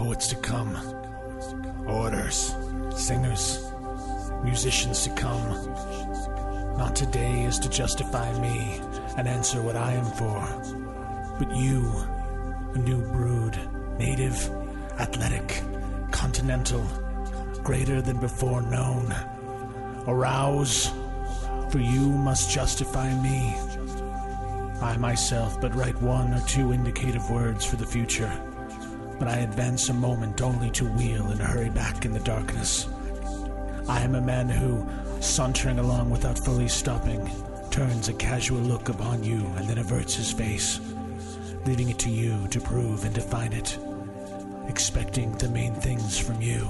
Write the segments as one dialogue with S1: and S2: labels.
S1: poets to come, orators, singers, musicians to come. Not today is to justify me and answer what I am for, but you, a new brood, native, athletic, continental, greater than before known. Arouse, for you must justify me. I myself but write one or two indicative words for the future, but I advance a moment only to wheel and hurry back in the darkness. I am a man who, sauntering along without fully stopping, turns a casual look upon you and then averts his face, leaving it to you to prove and define it, expecting the main things from you.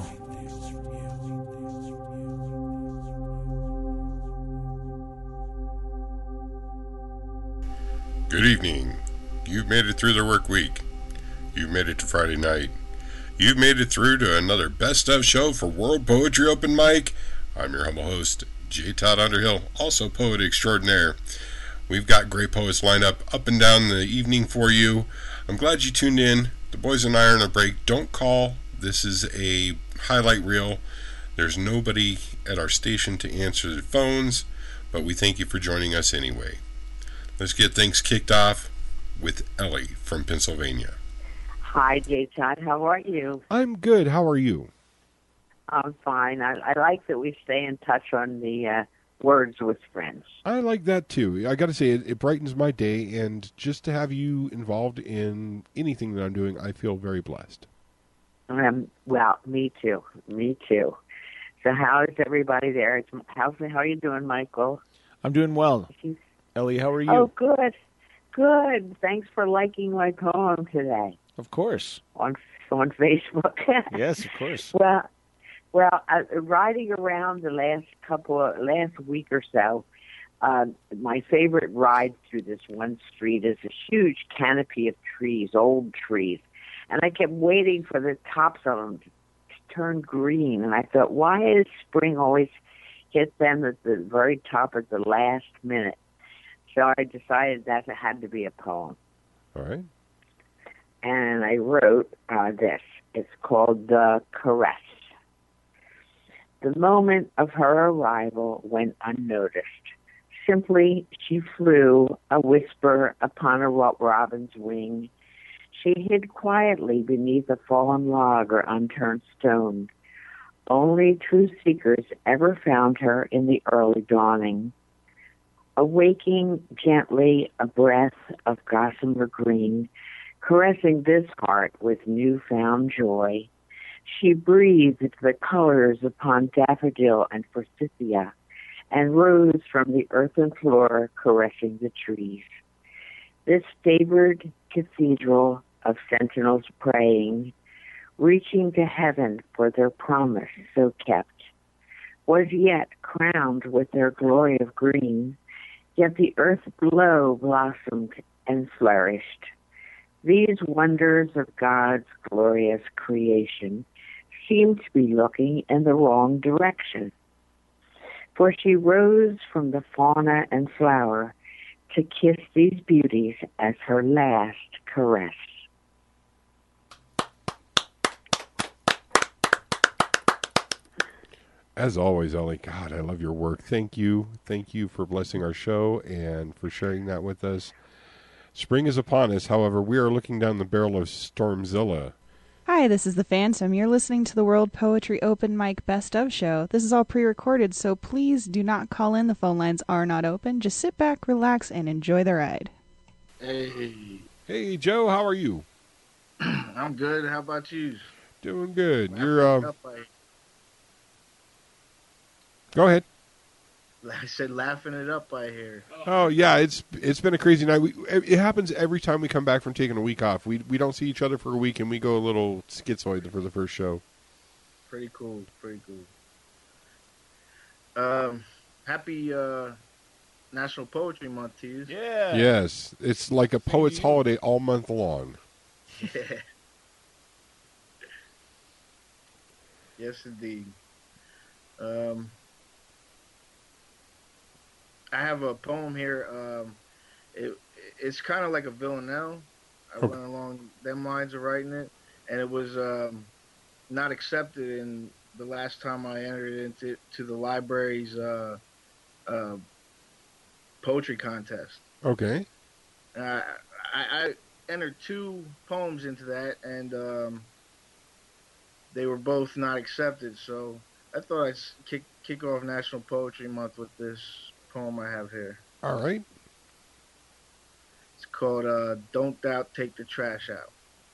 S2: Good evening. You've made it through the work week. You've made it to Friday night. You've made it through to another Best Of show for World Poetry Open Mic. I'm your humble host, J. Todd Underhill, also poet extraordinaire. We've got great poets lined up and down the evening for you. I'm glad you tuned in. The boys and I are on a break. Don't call. This is a highlight reel. There's nobody at our station to answer the phones, but we thank you for joining us anyway. Let's get things kicked off with Ellie from Pennsylvania.
S3: Hi, J. Todd. How are you?
S4: I'm good. How are you?
S3: I'm fine. I like that we stay in touch on the Words with Friends.
S4: I like that, too. I got to say, it brightens my day, and just to have you involved in anything that I'm doing, I feel very blessed.
S3: Well, me too. Me too. So how is everybody there? How are you doing, Michael?
S5: I'm doing well. Ellie, how are you?
S3: Oh, good. Good. Thanks for liking my poem today.
S5: Of course.
S3: On Facebook.
S5: Yes, of course.
S3: Well, riding around the last week or so, my favorite ride through this one street is a huge canopy of trees, old trees, and I kept waiting for the tops of them to turn green, and I thought, why does spring always hit them at the very top at the last minute? So I decided that it had to be a poem.
S4: All right.
S3: And I wrote this. It's called The Caress. The moment of her arrival went unnoticed. Simply, she flew, a whisper upon a robin's wing. She hid quietly beneath a fallen log or unturned stone. Only true seekers ever found her in the early dawning. Awaking gently a breath of gossamer green, caressing this heart with newfound joy, she breathed the colors upon daffodil and forsythia, and rose from the earthen floor, caressing the trees. This favored cathedral of sentinels praying, reaching to heaven for their promise so kept, was yet crowned with their glory of green, yet the earth below blossomed and flourished. These wonders of God's glorious creation seemed to be looking in the wrong direction. For she rose from the fauna and flower to kiss these beauties as her last caress.
S4: As always, Ellie, God, I love your work. Thank you. Thank you for blessing our show and for sharing that with us. Spring is upon us. However, we are looking down the barrel of Stormzilla.
S6: Hi, this is The Phantom. You're listening to the World Poetry Open Mic Best Of show. This is all pre-recorded, so please do not call in. The phone lines are not open. Just sit back, relax, and enjoy the ride.
S4: Hey, Joe, how are you?
S7: I'm good. How about you?
S4: Doing good. Go ahead.
S7: I said laughing it up, I hear.
S4: Oh, yeah, it's been a crazy night. It happens every time we come back from taking a week off. We don't see each other for a week, and we go a little schizoid for the first show.
S7: Pretty cool. Happy National Poetry Month to you.
S5: Yeah.
S4: Yes, it's like a poet's holiday all month long.
S7: Yeah. Yes, indeed. I have a poem here. It's kind of like a villanelle. I went along them lines of writing it. and it was not accepted in the last time I entered into the library's poetry contest.
S4: Okay.
S7: I entered 2 poems into that, and they were both not accepted. So I thought I'd kick off National Poetry Month with this poem I have here.
S4: All right.
S7: It's called "Don't Doubt, Take the Trash Out."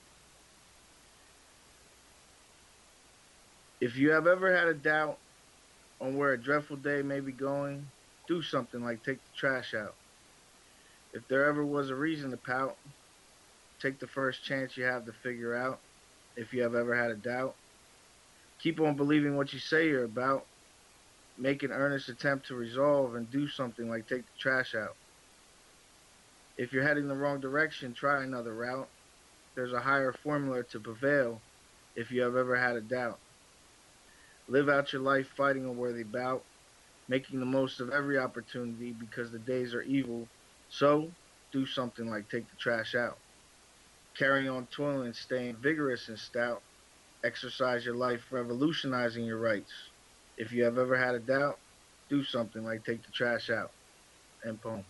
S7: If you have ever had a doubt on where a dreadful day may be going, do something like take the trash out. If there ever was a reason to pout, take the first chance you have to figure out. If you have ever had a doubt, keep on believing what you say you're about. Make an earnest attempt to resolve and do something like take the trash out. If you're heading the wrong direction, try another route. There's a higher formula to prevail if you have ever had a doubt. Live out your life fighting a worthy bout, making the most of every opportunity because the days are evil. So, do something like take the trash out. Carry on toiling, staying vigorous and stout. Exercise your life, revolutionizing your rights. If you have ever had a doubt, do something like take the trash out. End poem.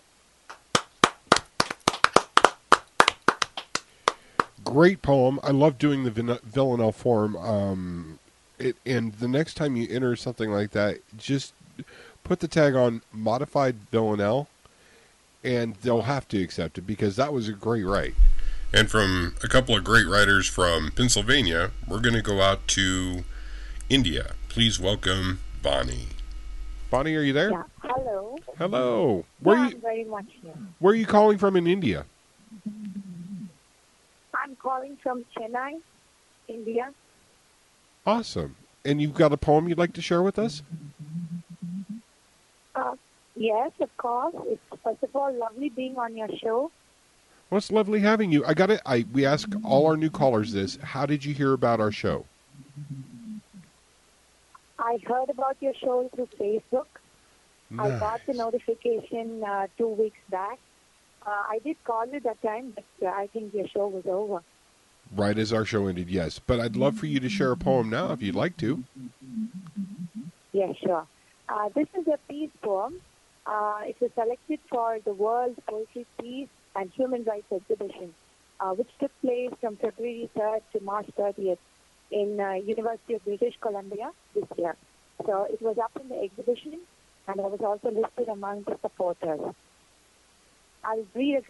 S4: Great poem. I love doing the Villanelle form. And the next time you enter something like that, just put the tag on Modified Villanelle, and they'll have to accept it because that was a great write.
S2: And from a couple of great writers from Pennsylvania, we're going to go out to India. Please welcome Bonnie.
S4: Bonnie, are you there?
S8: Yeah. Hello.
S4: Hello.
S8: I'm very much here.
S4: Where are you calling from in India?
S8: I'm calling from Chennai, India.
S4: Awesome. And you've got a poem you'd like to share with us?
S8: Yes, of course. It's first of all lovely being on your show.
S4: Well, it's lovely having you. We ask all our new callers this. How did you hear about our show?
S8: I heard about your show through Facebook.
S4: Nice.
S8: I got the notification 2 weeks back. I did call you that time, but I think your show was over.
S4: Right as our show ended, yes. But I'd love for you to share a poem now if you'd like to.
S8: Yeah, sure. This is a peace poem. It was selected for the World Poetry Peace and Human Rights Exhibition, which took place from February 3rd to March 30th in University of British Columbia this year. So it was up in the exhibition, and I was also listed among the supporters. I'll read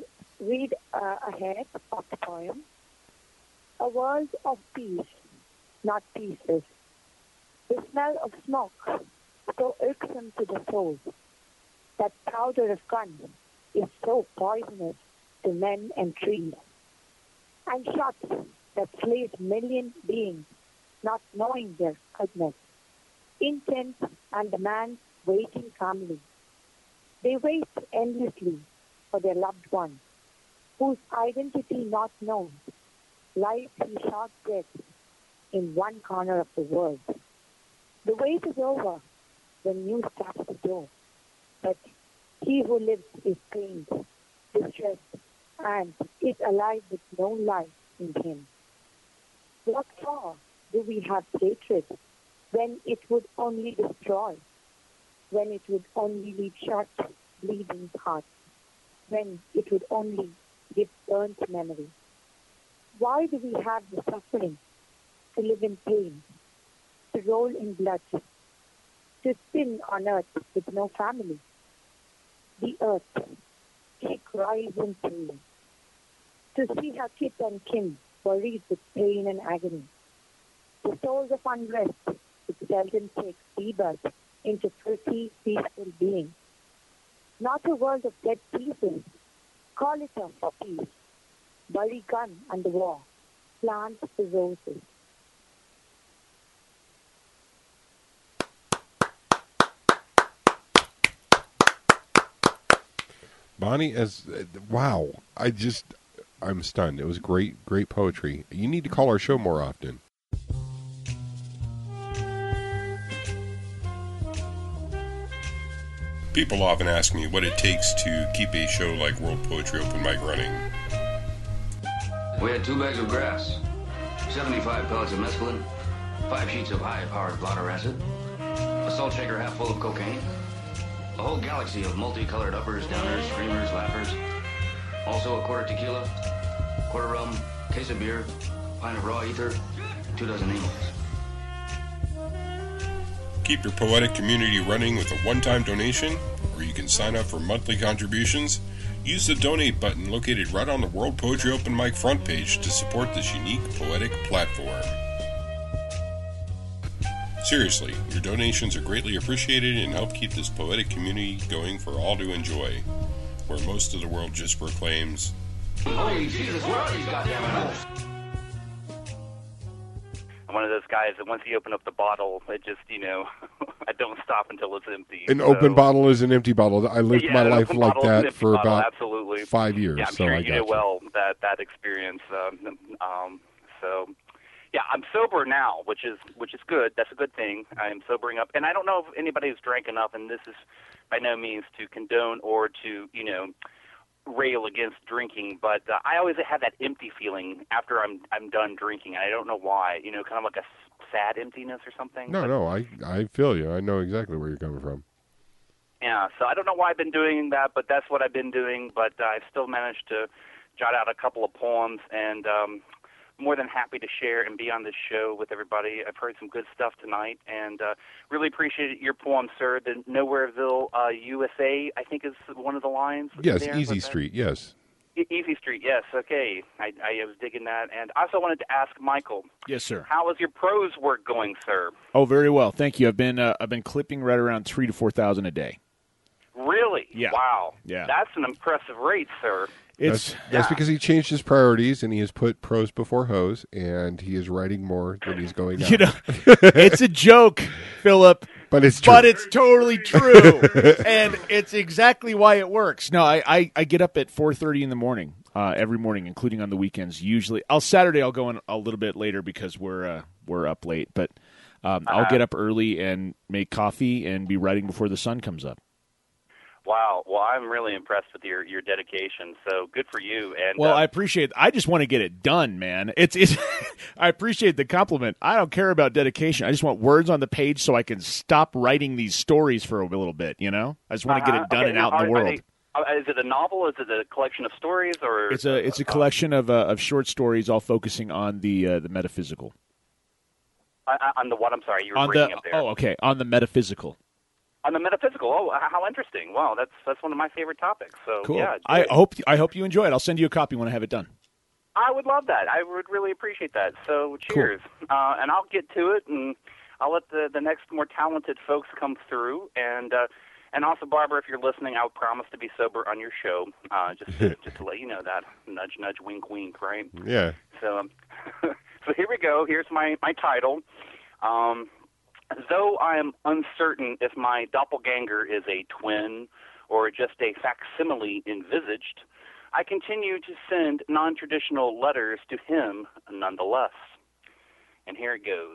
S8: ahead of the poem. A world of peace, not pieces. The smell of smoke, so irksome to the soul. That powder of gun is so poisonous to men and trees. And shots that slays million beings, not knowing their goodness. Intent and the man waiting calmly. They wait endlessly for their loved one, whose identity not known, lies in short breaths in one corner of the world. The wait is over when news taps the door, but he who lives is pained, distressed, and is alive with no life in him. What for do we have hatred when it would only destroy, when it would only leave short, bleeding hearts, when it would only give burnt memory? Why do we have the suffering to live in pain, to roll in blood, to sin on earth with no family? The earth, she cries in pain, to see her kith and kin buried with pain and agony. The souls of unrest, which seldom take rebirth into pretty, peaceful being. Not a world of dead pieces. Call it off for peace. Bury gun and the war. Plant the roses.
S4: Bonnie, wow. I'm stunned. It was great poetry. You need to call our show more often.
S2: People often ask me what it takes to keep a show like World Poetry Open Mic running.
S9: We had 2 bags of grass, 75 pellets of mescaline, 5 sheets of high-powered blotter acid, a salt shaker half full of cocaine, a whole galaxy of multicolored uppers, downers, screamers, laughers, also a quarter tequila, quarter rum, case of beer, pint of raw ether, 2 dozen angels.
S2: Keep your poetic community running with a one-time donation, or you can sign up for monthly contributions. Use the donate button located right on the World Poetry Open Mic front page to support this unique poetic platform. Seriously, your donations are greatly appreciated and help keep this poetic community going for all to enjoy, where most of the world just proclaims,
S9: Holy Jesus, where are these goddamn animals?
S10: I'm one of those guys that once you open up the bottle, it just, I don't stop until it's empty.
S4: An open bottle is an empty bottle. I lived my life like that for about
S10: absolutely
S4: 5 years.
S10: Yeah, I'm
S4: so
S10: sure
S4: I
S10: you
S4: got
S10: know well that experience. So, yeah, I'm sober now, which is good. That's a good thing. I'm sobering up, and I don't know if anybody has drank enough, and this is by no means to condone or to rail against drinking, but I always have that empty feeling after I'm done drinking. I don't know why, kind of like a sad emptiness or something.
S4: No, I feel you. I know exactly where you're coming from.
S10: Yeah, so I don't know why I've been doing that, but that's what I've been doing. But I've still managed to jot out a couple of poems, and more than happy to share and be on this show with everybody. I've heard some good stuff tonight, and really appreciate your poem, sir. The Nowhereville, USA, I think is one of the lines.
S4: Yes, Easy Street, yes.
S10: Easy Street, yes, okay. I was digging that. And I also wanted to ask Michael.
S5: Yes, sir.
S10: How is your prose work going, sir?
S5: Oh, very well. Thank you. I've been clipping right around 3,000 to 4,000 a day.
S10: Really?
S5: Yeah.
S10: Wow.
S5: Yeah.
S10: That's an impressive rate, sir.
S4: That's because he changed his priorities and he has put prose before hose, and he is writing more than he's going out.
S5: It's a joke, Philip.
S4: But it's true.
S5: But it's totally true. And it's exactly why it works. No, I get up at 4:30 in the morning, every morning, including on the weekends. Usually, Saturday I'll go in a little bit later because we're up late. But I'll get up early and make coffee and be writing before the sun comes up.
S10: Wow. Well, I'm really impressed with your dedication. So good for you. And
S5: well, I appreciate it. I just want to get it done, man. It's I appreciate the compliment. I don't care about dedication. I just want words on the page so I can stop writing these stories for a little bit, I just want to get it done and out in the world.
S10: Is it a novel? Is it a collection of stories, or
S5: it's a collection of short stories, all focusing on the metaphysical.
S10: On the what? I'm sorry, you were breaking up there.
S5: Oh, okay. On the metaphysical.
S10: On the metaphysical. Oh, how interesting! Wow, that's one of my favorite topics. So
S5: cool.
S10: Yeah,
S5: I hope you enjoy it. I'll send you a copy when I have it done.
S10: I would love that. I would really appreciate that. So cheers,
S5: cool.
S10: And I'll get to it, and I'll let the next more talented folks come through, and also Barbara, if you're listening, I would promise to be sober on your show, just to let you know that. Nudge, nudge, wink, wink, right?
S4: Yeah.
S10: So so here we go. Here's my title. Though I am uncertain if my doppelganger is a twin or just a facsimile envisaged, I continue to send non-traditional letters to him nonetheless. And here it goes.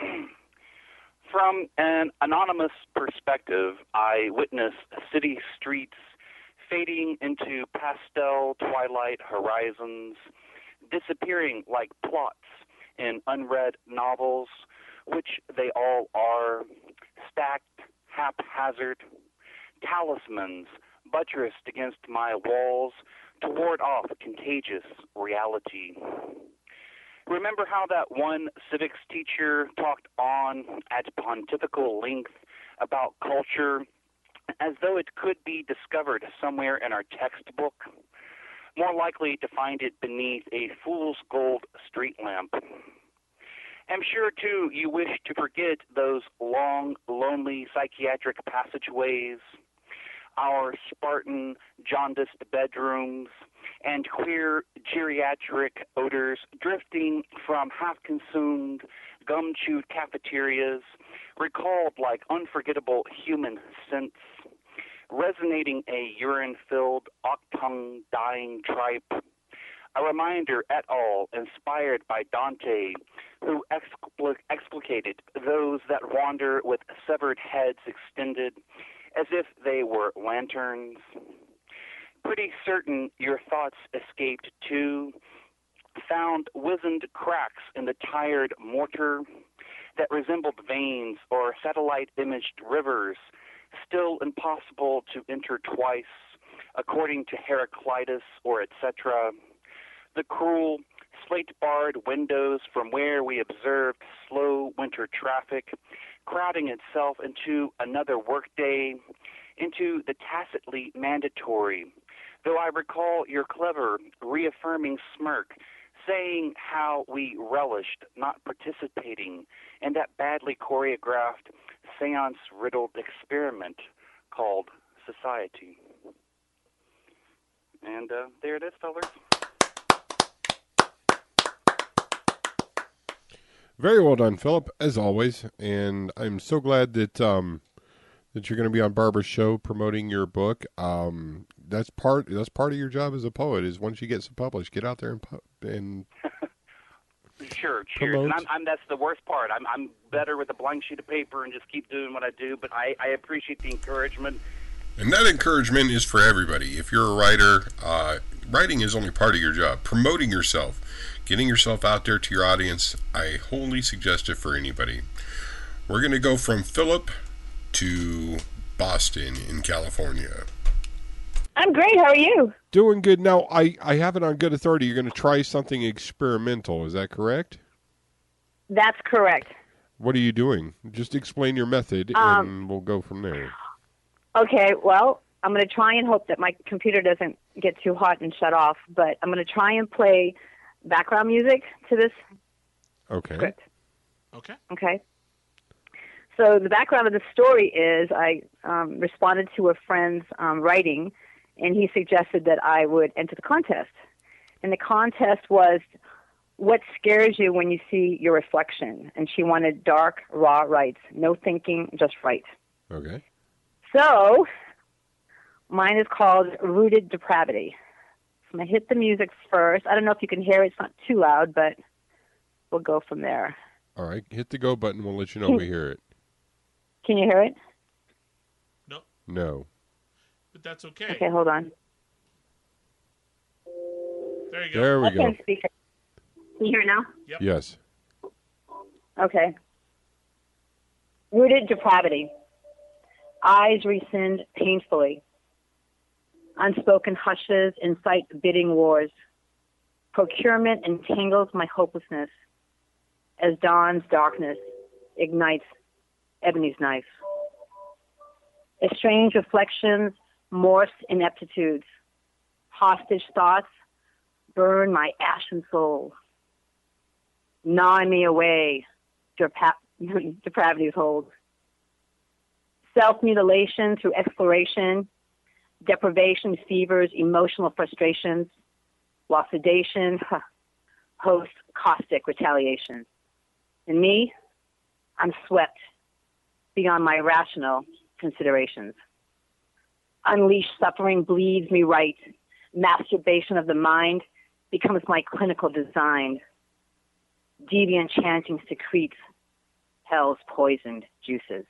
S10: From an anonymous perspective, I witness city streets fading into pastel twilight horizons, disappearing like plots in unread novels, which they all are, stacked haphazard, talismans buttressed against my walls to ward off contagious reality. Remember how that one civics teacher talked on at pontifical length about culture as though it could be discovered somewhere in our textbook, more likely to find it beneath a fool's gold street lamp? I'm sure, too, you wish to forget those long, lonely psychiatric passageways, our Spartan, jaundiced bedrooms, and queer geriatric odors drifting from half-consumed, gum-chewed cafeterias, recalled like unforgettable human scents, resonating a urine-filled, octung dying tripe. A reminder et al. Inspired by Dante, who explicated those that wander with severed heads extended as if they were lanterns. Pretty certain your thoughts escaped too, found wizened cracks in the tired mortar that resembled veins or satellite-imaged rivers, still impossible to enter twice, according to Heraclitus or etc. The cruel, slate-barred windows from where we observed slow winter traffic, crowding itself into another workday, into the tacitly mandatory, though I recall your clever, reaffirming smirk, saying how we relished not participating in that badly choreographed, seance-riddled experiment called society. And there it is, fellers.
S4: Very well done, Philip, as always. And I'm so glad that that you're going to be on Barbara's show promoting your book. That's part of your job as a poet. Is once you get some published, get out there and
S10: Sure, cheers.
S4: promote.
S10: And that's the worst part. I'm better with a blank sheet of paper and just keep doing what I do. But I appreciate the encouragement.
S2: And that encouragement is for everybody. If you're a writer, writing is only part of your job. Promoting yourself, getting yourself out there to your audience, I wholly suggest it for anybody. We're going to go from Philip to Boston in California.
S11: I'm great. How are you?
S4: Doing good. Now, I have it on good authority. You're going to try something experimental. Is that correct?
S11: That's correct.
S4: What are you doing? Just explain your method, and we'll go from there.
S11: Okay, well, I'm going to try and hope that my computer doesn't get too hot and shut off, but I'm going to try and play background music to this
S4: Okay.
S11: script.
S5: Okay.
S11: Okay? So the background of the story is I responded to a friend's writing, and he suggested that I would enter the contest. And the contest was, what scares you when you see your reflection? And she wanted dark, raw rights. No thinking, just right.
S4: Okay.
S11: So mine is called Rooted Depravity. So I'm going to hit the music first. I don't know if you can hear it. It's not too loud, but we'll go from there.
S4: All right. Hit the go button. We'll let you know we hear it.
S11: Can you hear it?
S4: No.
S5: But that's okay.
S11: Okay, hold on.
S5: There you go.
S4: There we go.
S11: Okay, speaker. Can you hear it now?
S5: Yep.
S4: Yes.
S11: Okay. Rooted Depravity. Eyes rescind painfully. Unspoken hushes incite bidding wars. Procurement entangles my hopelessness as dawn's darkness ignites ebony's knife. Estranged reflections morph ineptitudes. Hostage thoughts burn my ashen soul. Gnaw me away, depravity's hold. Self-mutilation through exploration, deprivation fevers emotional frustrations, while sedation hosts caustic retaliation. And me, I'm swept beyond my rational considerations. Unleashed suffering bleeds me right. Masturbation of the mind becomes my clinical design. Deviant chanting secretes hell's poisoned juices.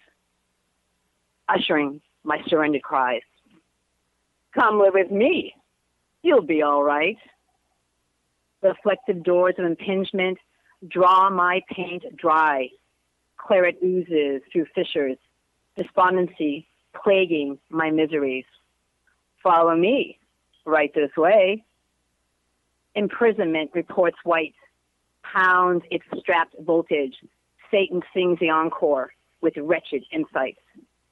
S11: Ushering my surrendered cries. Come live with me. You'll be all right. Reflective doors of impingement draw my paint dry. Claret oozes through fissures. Despondency plaguing my miseries. Follow me, right this way. Imprisonment reports white. Pounds its strapped voltage. Satan sings the encore with wretched insights.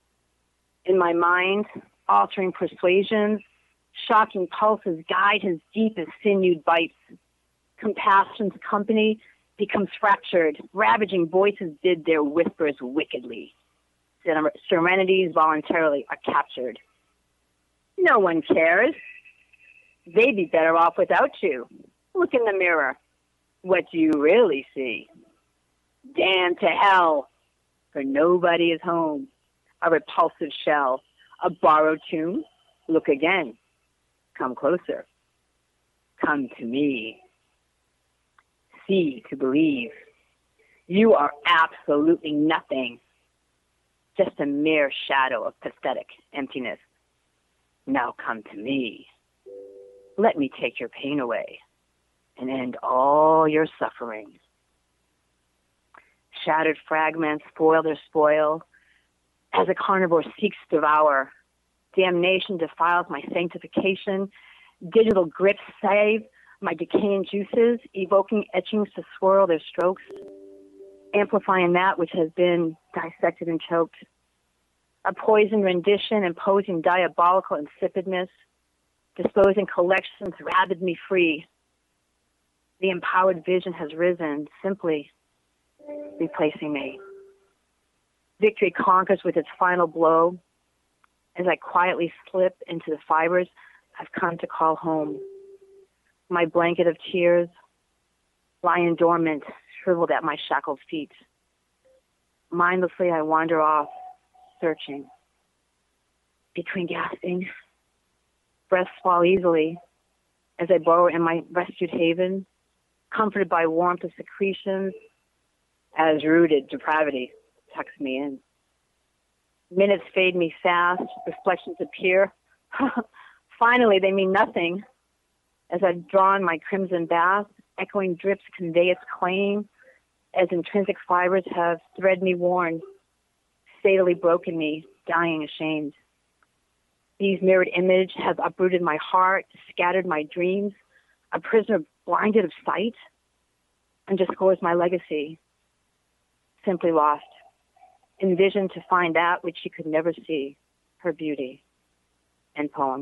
S11: In my mind, altering persuasions, shocking pulses guide his deepest sinewed bites. Compassion's company becomes fractured. Ravaging voices bid their whispers wickedly. Serenities voluntarily are captured. No one cares. They'd be better off without you. Look in the mirror. What do you really see? Damn to hell, for nobody is home. A repulsive shell, a borrowed tune. Look again. Come closer. Come to me. See to believe. You are absolutely nothing. Just a mere shadow of pathetic emptiness. Now come to me. Let me take your pain away. and end all your suffering. Shattered fragments foil their spoil as a carnivore seeks to devour. Damnation defiles my sanctification. Digital grips save my decaying juices, evoking etchings to swirl their strokes, amplifying that which has been dissected and choked. A poisoned rendition imposing diabolical insipidness, disposing collections rabid me free. The empowered vision has risen, simply replacing me. Victory conquers with its final blow. As I quietly slip into the fibers I've come to call home. My blanket of tears, lying dormant, shriveled at my shackled feet. Mindlessly I wander off, searching. Between gasping, breaths fall easily as I burrow in my rescued haven, comforted by warmth of secretions, as rooted depravity tucks me in. Minutes fade me fast, reflections appear. Finally, they mean nothing. As I've drawn my crimson bath, echoing drips convey its claim, as intrinsic fibers have thread me worn, fatally broken me, dying ashamed. These mirrored images have uprooted my heart, scattered my dreams, a prisoner blinded of sight, underscores my legacy, simply lost, envisioned to find that which she could never see, her beauty. End poem.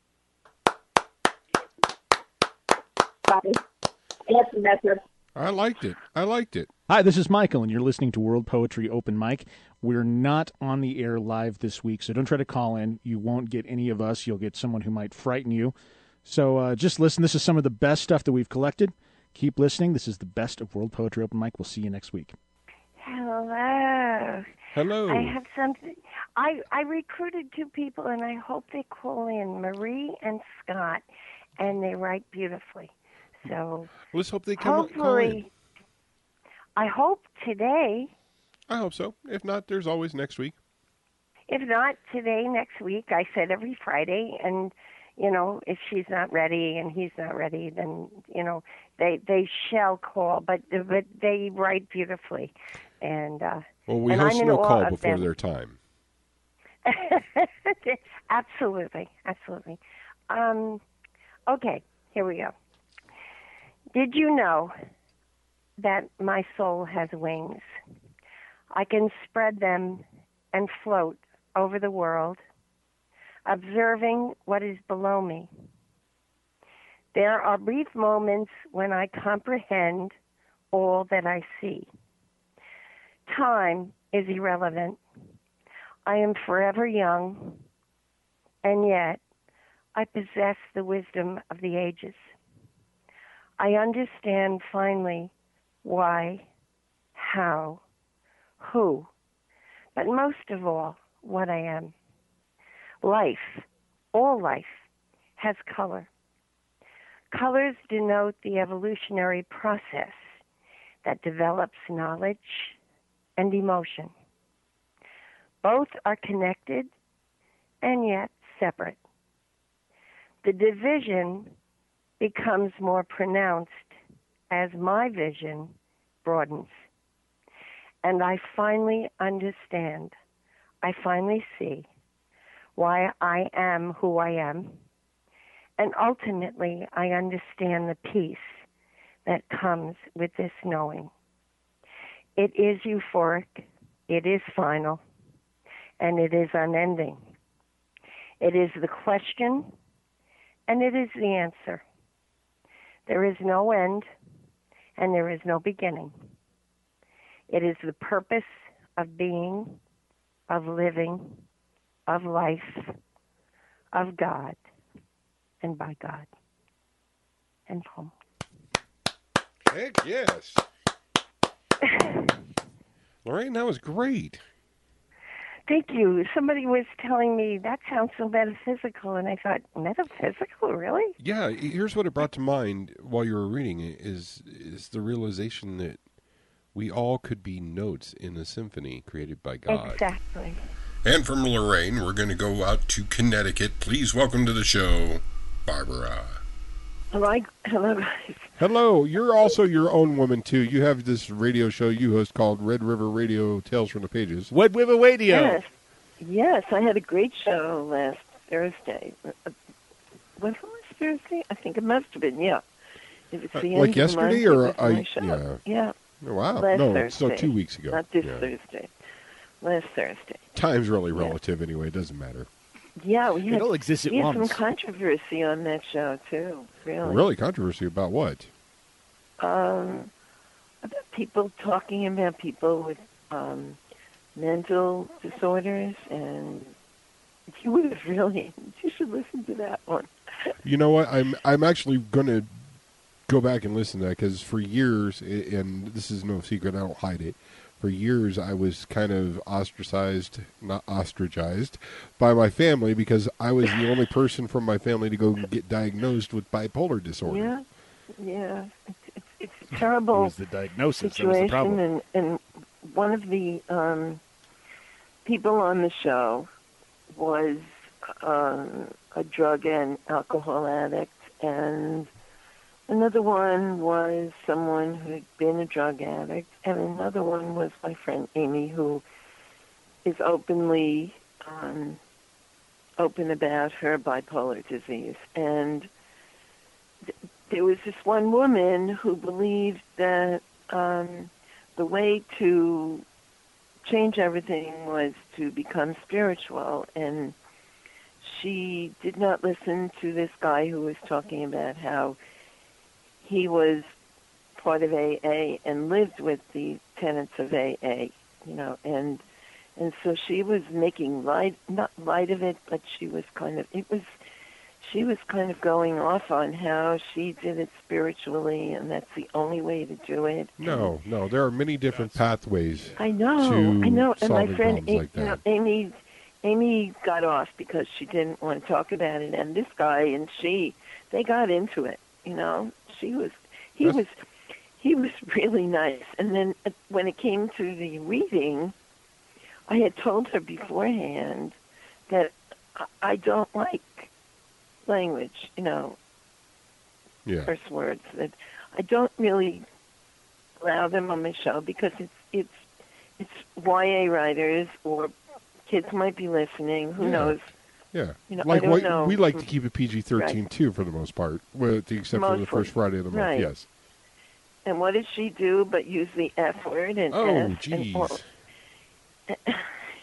S4: I liked it.
S5: Hi, this is Michael, and you're listening to World Poetry Open Mic. We're not on the air live this week, so don't try to call in. You won't get any of us. You'll get someone who might frighten you. So just listen. This is some of the best stuff that we've collected. Keep listening. This is the best of World Poetry Open Mic. We'll see you next week.
S12: Hello.
S4: Hello.
S12: I have something. I recruited 2 people, and I hope they call in, Marie and Scott, and they write beautifully. So
S4: let's hope they come.
S12: Hopefully, I hope today.
S4: I hope so. If not, there's always next week.
S12: If not today, next week. I said every Friday, and if she's not ready and he's not ready, then they shall call. But they write beautifully, and
S4: well, we
S12: and
S4: host
S12: I'm in
S4: no
S12: awe
S4: call
S12: of
S4: before
S12: them.
S4: their time.
S12: Absolutely. Okay, here we go. Did you know that my soul has wings? I can spread them and float over the world, observing what is below me. There are brief moments when I comprehend all that I see. Time is irrelevant. I am forever young, and yet I possess the wisdom of the ages. I understand finally why, how, who, but most of all, what I am. Life, all life, has color. Colors denote the evolutionary process that develops knowledge and emotion. Both are connected and yet separate. The division becomes more pronounced as my vision broadens. And I finally understand, I finally see why I am who I am, and ultimately I understand the peace that comes with this knowing. It is euphoric, it is final, and it is unending. It is the question, and it is the answer. There is no end, and there is no beginning. It is the purpose of being, of living, of life, of God, and by God. And home.
S4: Heck yes. Lorraine, that was great.
S12: Thank you. Somebody was telling me that sounds so metaphysical, and I thought, metaphysical, really?
S4: Yeah, here's what it brought to mind while you were reading it is the realization that we all could be notes in a symphony created by God.
S12: Exactly.
S2: And from Lorraine, we're going to go out to Connecticut. Please welcome to the show, Barbara.
S12: Hello, guys.
S4: Hello. You're also your own woman, too. You have this radio show you host called Red River Radio Tales from the Pages.
S5: Red River Radio.
S12: Yes, I had a great show last Thursday. Was it last Thursday? I think it must have been, yeah. It was the end
S4: Like
S12: of
S4: yesterday,
S12: the
S4: or
S12: month. It was my show. Yeah.
S4: Oh, wow.
S12: Last
S4: No,
S12: Thursday.
S4: so 2 weeks ago.
S12: Not this
S4: Yeah.
S12: Thursday. Last Thursday.
S4: Time's really relative anyway. It doesn't matter.
S12: Yeah, we had,
S5: all exist at
S12: we had some
S5: once.
S12: controversy on that show, too. Really.
S4: Really? Controversy about what?
S12: About people talking about people with mental disorders, and you should listen to that one.
S4: You know what? I'm actually going to go back and listen to that because for years, and this is no secret, I don't hide it. For years, I was kind of not ostracized, by my family because I was the only person from my family to go get diagnosed with bipolar disorder.
S12: Yeah. It's a terrible
S5: It was the diagnosis. That
S12: situation,
S5: was the problem.
S12: and one of the people on the show was a drug and alcohol addict, and another one was someone who'd been a drug addict, and another one was my friend Amy, who is openly open about her bipolar disease. And there was this one woman who believed that the way to change everything was to become spiritual, and she did not listen to this guy who was talking about how he was part of AA and lived with the tenets of AA, and so she was making not light of it, but she was kind of going off on how she did it spiritually, and that's the only way to do it.
S4: No, there are many different pathways.
S12: I know,
S4: to
S12: and my
S4: solving
S12: friend,
S4: problems like that.
S12: Amy got off because she didn't want to talk about it, and this guy and they got into it. He was really nice. And then when it came to the reading, I had told her beforehand that I don't like language, curse words. That I don't really allow them on my show because it's YA writers or kids might be listening. Who knows?
S4: Yeah,
S12: I don't know.
S4: We like to keep it PG-13
S12: Right.
S4: too, for the most part, with the exception of the
S12: Mostly.
S4: first Friday of the month.
S12: Right.
S4: Yes.
S12: And what does she do but use the F word and
S4: Oh,
S12: S?
S4: jeez.
S12: And,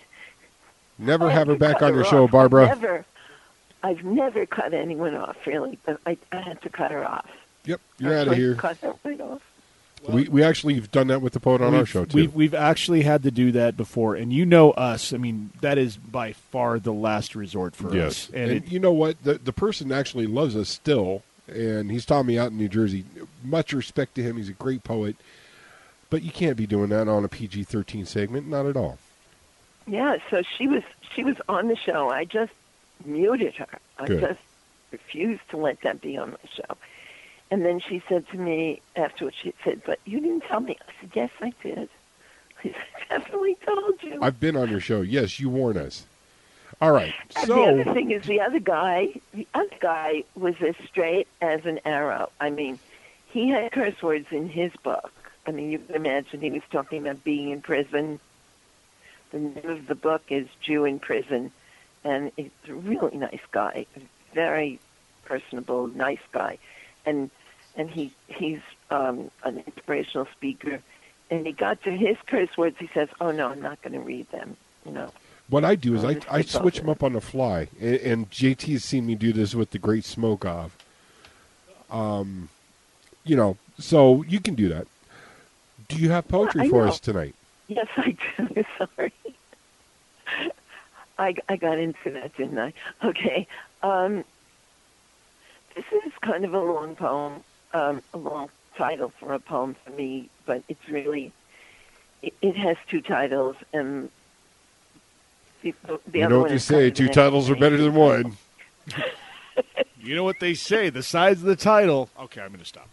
S4: Never
S12: I
S4: have her
S12: to
S4: back
S12: cut
S4: on your
S12: her
S4: show,
S12: off.
S4: Barbara.
S12: I've never cut anyone off, really, but I had to cut her off.
S4: Yep, you're out of here.
S12: Cut her right off.
S4: We actually have done that with the poet on our show too.
S5: We've actually had to do that before, and you know us. I mean, that is by far the last resort for us.
S4: And you know what? The person actually loves us still, and he's taught me out in New Jersey. Much respect to him. He's a great poet. But you can't be doing that on a PG-13 segment. Not at all.
S12: Yeah, so she was on the show. I just muted her. I
S4: Good.
S12: just refused to let that be on my show. And then she said to me afterwards, she said, "But you didn't tell me." I said, "Yes, I did. I definitely told you."
S4: I've been on your show. Yes, you warn us. All right.
S12: And
S4: So
S12: the other thing is the other guy was as straight as an arrow. I mean, he had curse words in his book. I mean, you can imagine he was talking about being in prison. The name of the book is Jew in Prison, and it's a really nice guy, a very personable, nice guy. And he's an inspirational speaker. And he got to his curse words. He says, "Oh no, I'm not going to read them."
S4: what I do is
S12: I'll
S4: I
S12: just skip
S4: switch
S12: over
S4: them up on the fly, and JT has seen me do this with the Great Smoke Off. So you can do that. Do you have poetry
S12: I
S4: for
S12: know.
S4: us tonight?
S12: Yes, I do. Sorry. I got into that, didn't I? Okay. This is kind of a long poem, a long title for a poem for me, but it's really, it has two titles, and the
S4: You
S12: other
S4: know
S12: one
S4: what they
S12: is
S4: say,
S12: kind of
S4: two
S12: an
S4: titles are better than one.
S5: You know what they say, the size of the title. Okay, I'm going to stop.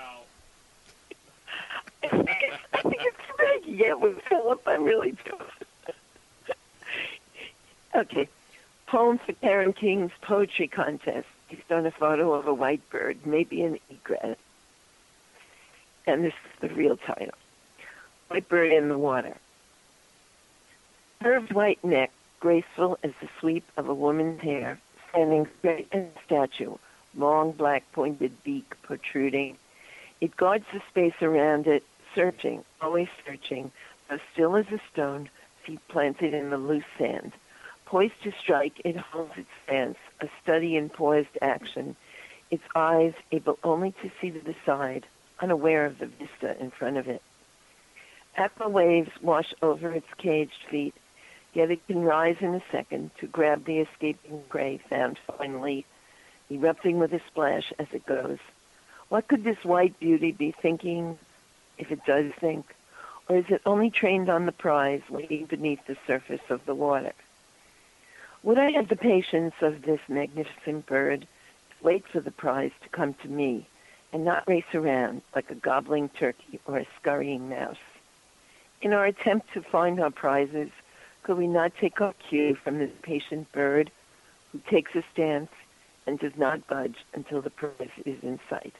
S12: I think it's making it with Philip. I really do. Okay. Poem for Karen King's Poetry Contest. based on a photo of a white bird, maybe an egret. And this is the real title. White bird in the water. Curved white neck, graceful as the sweep of a woman's hair, standing straight as a statue, long black pointed beak protruding. It guards the space around it, searching, always searching, as still as a stone, feet planted in the loose sand. Poised to strike, it holds its stance, a study in poised action, its eyes able only to see to the side, unaware of the vista in front of it. Aqua waves wash over its caged feet, yet it can rise in a second to grab the escaping prey found finally, erupting with a splash as it goes. What could this white beauty be thinking, if it does think? Or is it only trained on the prize waiting beneath the surface of the water? Would I have the patience of this magnificent bird to wait for the prize to come to me and not race around like a gobbling turkey or a scurrying mouse? In our attempt to find our prizes, could we not take our cue from this patient bird who takes a stance and does not budge until the prize is in sight?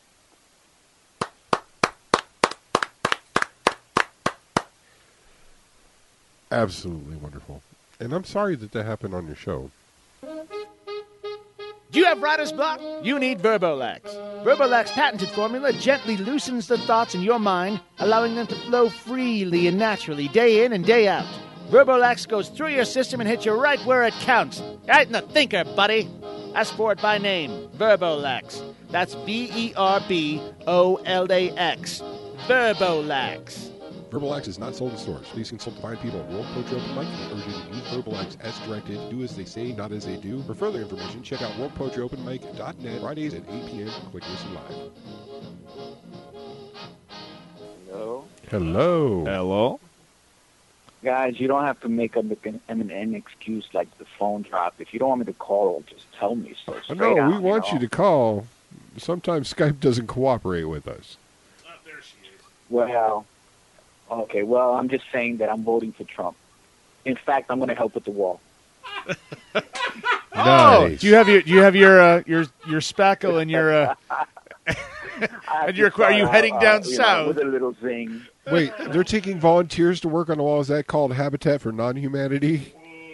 S4: Absolutely wonderful. And I'm sorry that happened on your show.
S5: Do you have writer's block? You need Verbolax. Verbolac's patented formula gently loosens the thoughts in your mind, allowing them to flow freely and naturally day in and day out. Verbolax goes through your system and hits you right where it counts. Right in the thinker, buddy. Ask for it by name. Verbolax. That's Verbolax. Verbolax.
S4: Verbolax is not sold in stores. Please consult the fine people at World Poetry Open Mic. We urge you to use Verbolax as directed. Do as they say, not as they do. For further information, check out worldpoetryopenmic.net. Fridays at 8 p.m. Click Listen Live.
S13: Hello?
S4: Hello.
S5: Hello.
S13: Guys, you don't have to make an excuse like the phone dropped. If you don't want me to call, just tell me so straight
S4: No,
S13: out,
S4: we want you to call. Sometimes Skype doesn't cooperate with us.
S13: Well, okay, well, I'm just saying that I'm voting for Trump. In fact, I'm going to help with the wall.
S5: Nice. Do you have your spackle and your and your? Are you heading down south?
S13: With a little zing.
S4: Wait, they're taking volunteers to work on the wall. Is that called Habitat for Non-Humanity?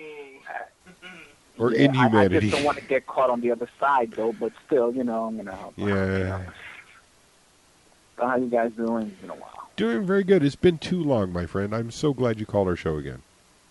S4: Or inhumanity?
S13: I just don't want to get caught on the other side, though, but still, I'm going to help.
S4: Yeah.
S13: So how you guys doing? It's been a while.
S4: Doing very good. It's been too long, my friend. I'm so glad you called our show again.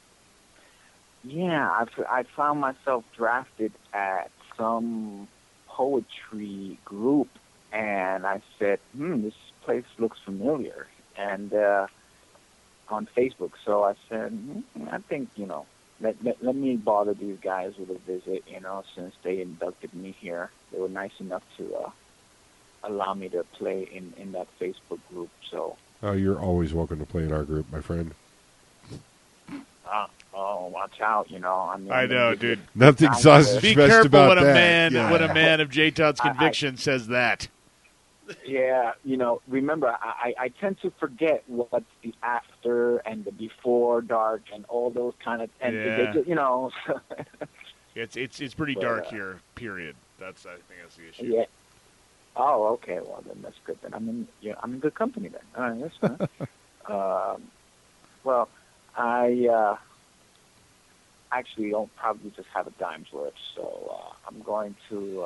S13: Yeah, I found myself drafted at some poetry group, and I said, this place looks familiar, and on Facebook. So I said, I think, let me bother these guys with a visit, since they inducted me here. They were nice enough to allow me to play in that Facebook group. So.
S4: Oh, you're always welcome to play in our group, my friend.
S13: Watch out,
S5: I know, dude.
S4: Nothing sausage
S5: Be
S4: fest
S5: careful
S4: about
S5: when
S4: that.
S5: when a man of J. Todd's conviction says that.
S13: Yeah, remember, I tend to forget what's the after and the before dark and all those kind of, and they just,
S5: It's pretty dark here. Period. I think that's the issue.
S13: Yeah. Oh, okay. Well, then that's good. Then I'm in good company then. All right, that's fine. Well, I actually don't probably just have a dime's worth, so I'm going to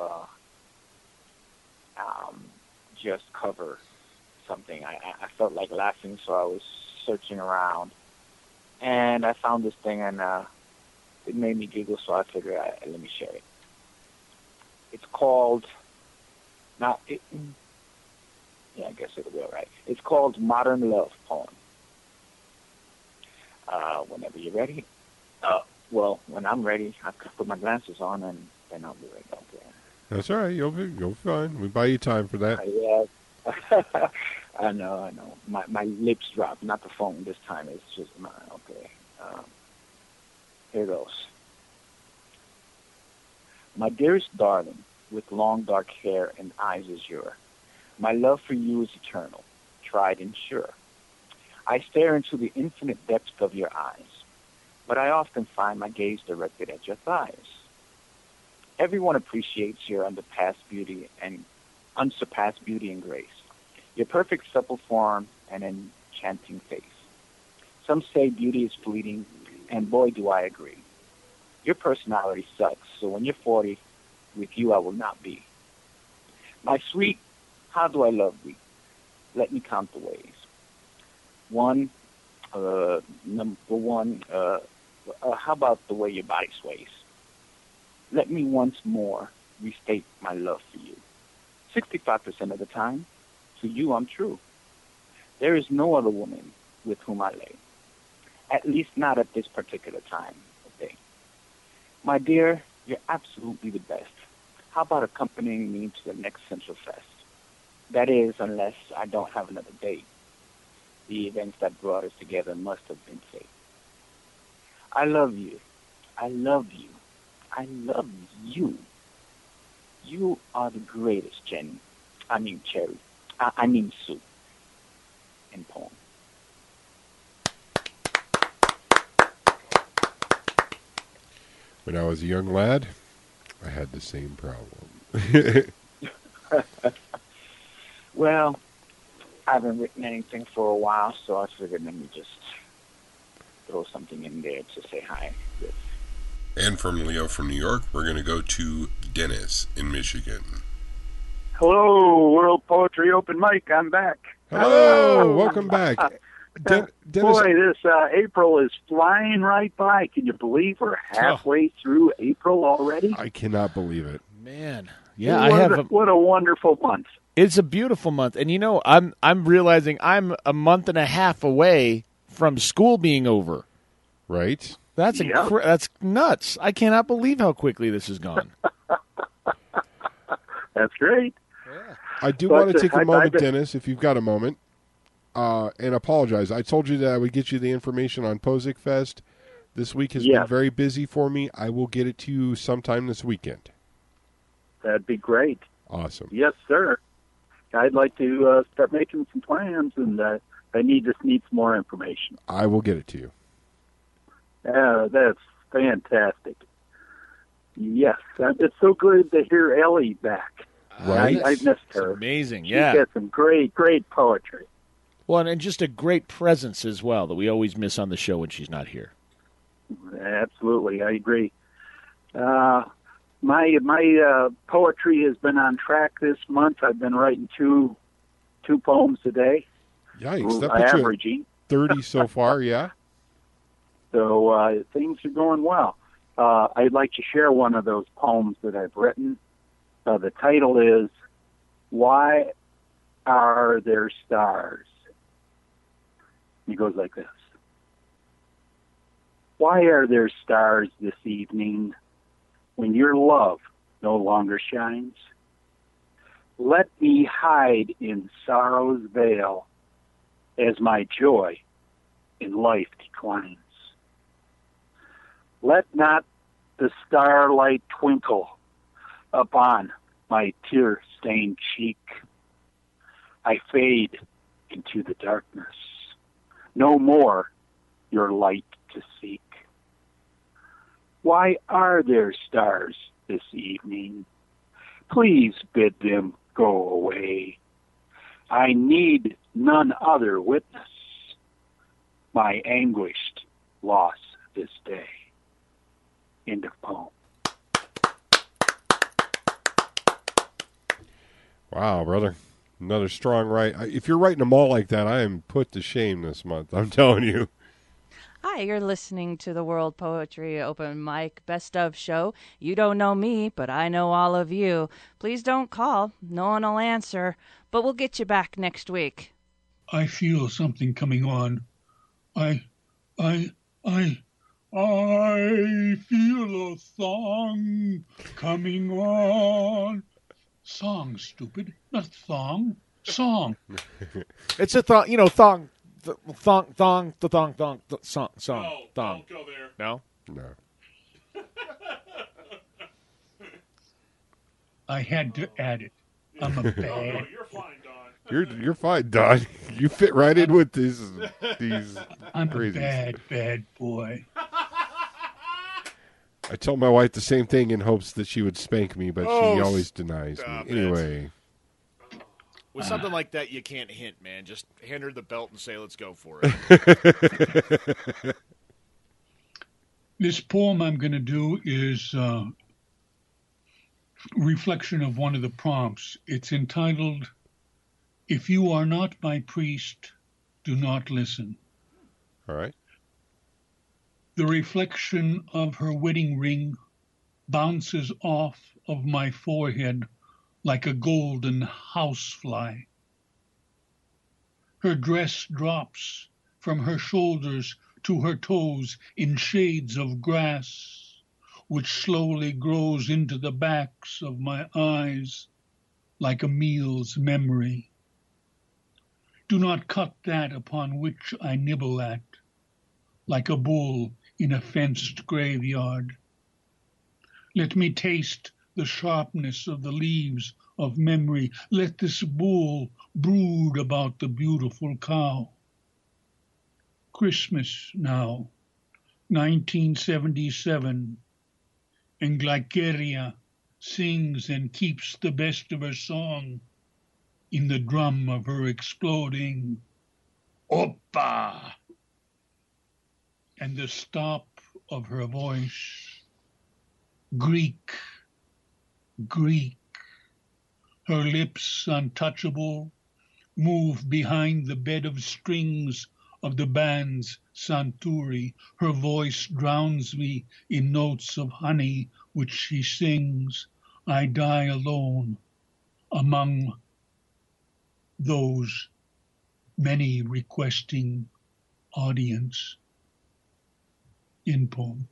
S13: just cover something. I felt like laughing, so I was searching around, and I found this thing, and it made me giggle, so I figured, let me share it. It's called, I guess it'll be all right. It's called Modern Love Poem. Whenever you're ready. Well, when I'm ready, I can put my glasses on, and then I'll be right back there.
S4: That's all right. You'll be fine. We buy you time for that.
S13: Yeah. I know. My lips dropped, not the phone this time. It's just mine. Okay. Here goes. My dearest darling, with long dark hair and eyes azure, my love for you is eternal, tried and sure. I stare into the infinite depths of your eyes, but I often find my gaze directed at your thighs. Everyone appreciates your unsurpassed beauty and grace, your perfect supple form and enchanting face. Some say beauty is fleeting, and boy, do I agree. Your personality sucks, so when you're 40, with you I will not be. My sweet, how do I love thee? Let me count the ways. Number one, how about the way your body sways? Let me once more restate my love for you. 65% of the time, to you I'm true. There is no other woman with whom I lay, at least not at this particular time of day. My dear, you're absolutely the best. How about accompanying me to the next Central Fest? That is, unless I don't have another date. The events that brought us together must have been fate. I love you. I love you. I love you. You are the greatest, Cherry. Sue. In poem.
S4: When I was a young lad, I had the same problem.
S13: Well, I haven't written anything for a while, so I figured let me just throw something in there to say hi with.
S2: And from Leo from New York, we're going to go to Dennis in Michigan.
S14: Hello, World Poetry Open Mic. I'm back.
S4: Hello, welcome back. Dennis,
S14: boy, this April is flying right by. Can you believe we're halfway through April already?
S4: I cannot believe it.
S5: Man, yeah,
S14: what a wonderful month.
S5: It's a beautiful month, and I'm realizing I'm a month and a half away from school being over.
S4: Right?
S5: That's that's nuts. I cannot believe how quickly this has gone.
S14: That's great.
S4: I do want to take a moment, Dennis, if you've got a moment, and apologize. I told you that I would get you the information on Posick Fest. This week has been very busy for me. I will get it to you sometime this weekend.
S14: That'd be great.
S4: Awesome.
S14: Yes, sir. I'd like to start making some plans, and I need some more information.
S4: I will get it to you.
S14: That's fantastic. Yes, it's so good to hear Ellie back.
S4: Right,
S14: I missed her.
S5: It's amazing.
S14: She's
S5: Yeah,
S14: got some great poetry.
S5: Well, and just a great presence as well that we always miss on the show when she's not here.
S14: Absolutely, I agree. My poetry has been on track this month. I've been writing two poems a day.
S4: Yikes! That puts
S14: averaging
S4: you at 30 so far. Yeah.
S14: So things are going well. I'd like to share one of those poems that I've written. The title is "Why Are There Stars?" It goes like this. Why are there stars this evening when your love no longer shines? Let me hide in sorrow's veil as my joy in life declines. Let not the starlight twinkle upon my tear-stained cheek. I fade into the darkness, no more your light to seek. Why are there stars this evening? Please bid them go away. I need none other witness my anguished loss this day. End of poem.
S4: Wow, brother. Another strong write. If you're writing them all like that, I am put to shame this month. I'm telling you.
S15: Hi, you're listening to the World Poetry Open Mic Best of Show. You don't know me, but I know all of you. Please don't call. No one will answer, but we'll get you back next week.
S16: I feel something coming on. I feel a song coming on. Song, stupid. Not thong. Song.
S5: It's a thong, thong. Thong, song.
S16: No,
S5: Thong.
S16: don't go there.
S5: No?
S4: No.
S16: I had to add it. I'm a bad.
S10: No,
S16: you're fine,
S4: You're fine, Don. You fit right in with these
S16: I'm
S4: crazies.
S16: a bad boy.
S4: I tell my wife the same thing in hopes that she would spank me, but she always denies me. Anyway.
S5: With something like that, you can't hint, man. Just hand her the belt and say, let's go for it.
S16: This poem I'm going to do is a reflection of one of the prompts. It's entitled, If You Are Not My Priest, Do Not Listen.
S4: All right.
S16: The reflection of her wedding ring bounces off of my forehead like a golden housefly. Her dress drops from her shoulders to her toes in shades of grass, which slowly grows into the backs of my eyes like a meal's memory. Do not cut that upon which I nibble at, like a bull in a fenced graveyard. Let me taste the sharpness of the leaves of memory. Let this bull brood about the beautiful cow. Christmas now, 1977, and Glyceria sings and keeps the best of her song in the drum of her exploding Oppa, and the stop of her voice, Greek, Greek. Her lips untouchable move behind the bed of strings of the band's santuri. Her voice drowns me in notes of honey which she sings. I die alone among those many requesting audience. In poem.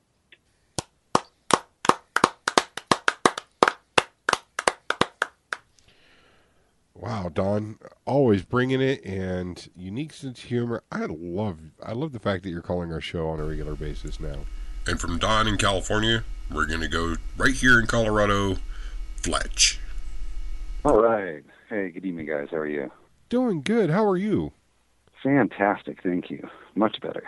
S4: Wow, Don, always bringing it, and unique sense of humor. I love the fact that you're calling our show on a regular basis now.
S2: And from Don in California, we're going to go right here in Colorado, Fletch.
S17: All right. Hey, good evening, guys. How are you?
S4: Doing good. How are you?
S17: Fantastic. Thank you. Much better.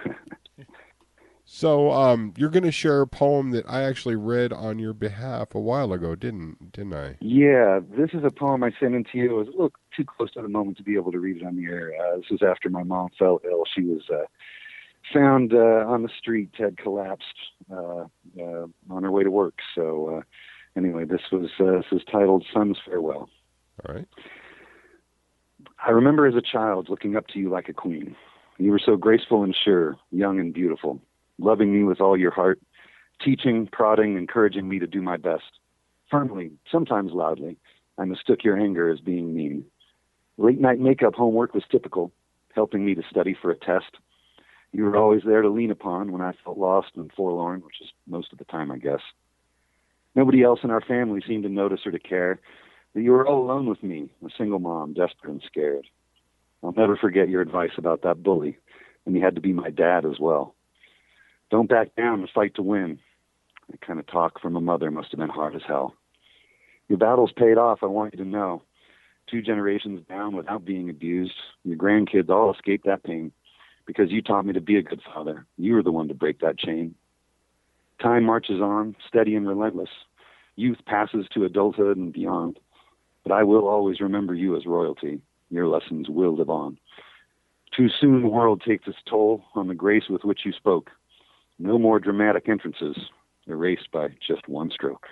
S4: So, you're going to share a poem that I actually read on your behalf a while ago, didn't I?
S17: Yeah, this is a poem I sent in to you. It was a little too close to the moment to be able to read it on the air. This was after my mom fell ill. She was found on the street, had collapsed on her way to work. So, anyway, this was titled Son's Farewell.
S4: All right.
S17: I remember as a child looking up to you like a queen. You were so graceful and sure, young and beautiful, loving me with all your heart, teaching, prodding, encouraging me to do my best. Firmly, sometimes loudly, I mistook your anger as being mean. Late-night makeup homework was typical, helping me to study for a test. You were always there to lean upon when I felt lost and forlorn, which is most of the time, I guess. Nobody else in our family seemed to notice or to care that you were all alone with me, a single mom, desperate and scared. I'll never forget your advice about that bully, and he had to be my dad as well. Don't back down and fight to win. That kind of talk from a mother must have been hard as hell. Your battles paid off, I want you to know. 2 generations down without being abused. Your grandkids all escaped that pain because you taught me to be a good father. You were the one to break that chain. Time marches on, steady and relentless. Youth passes to adulthood and beyond. But I will always remember you as royalty. Your lessons will live on. Too soon the world takes its toll on the grace with which you spoke. No more dramatic entrances, erased by just one stroke.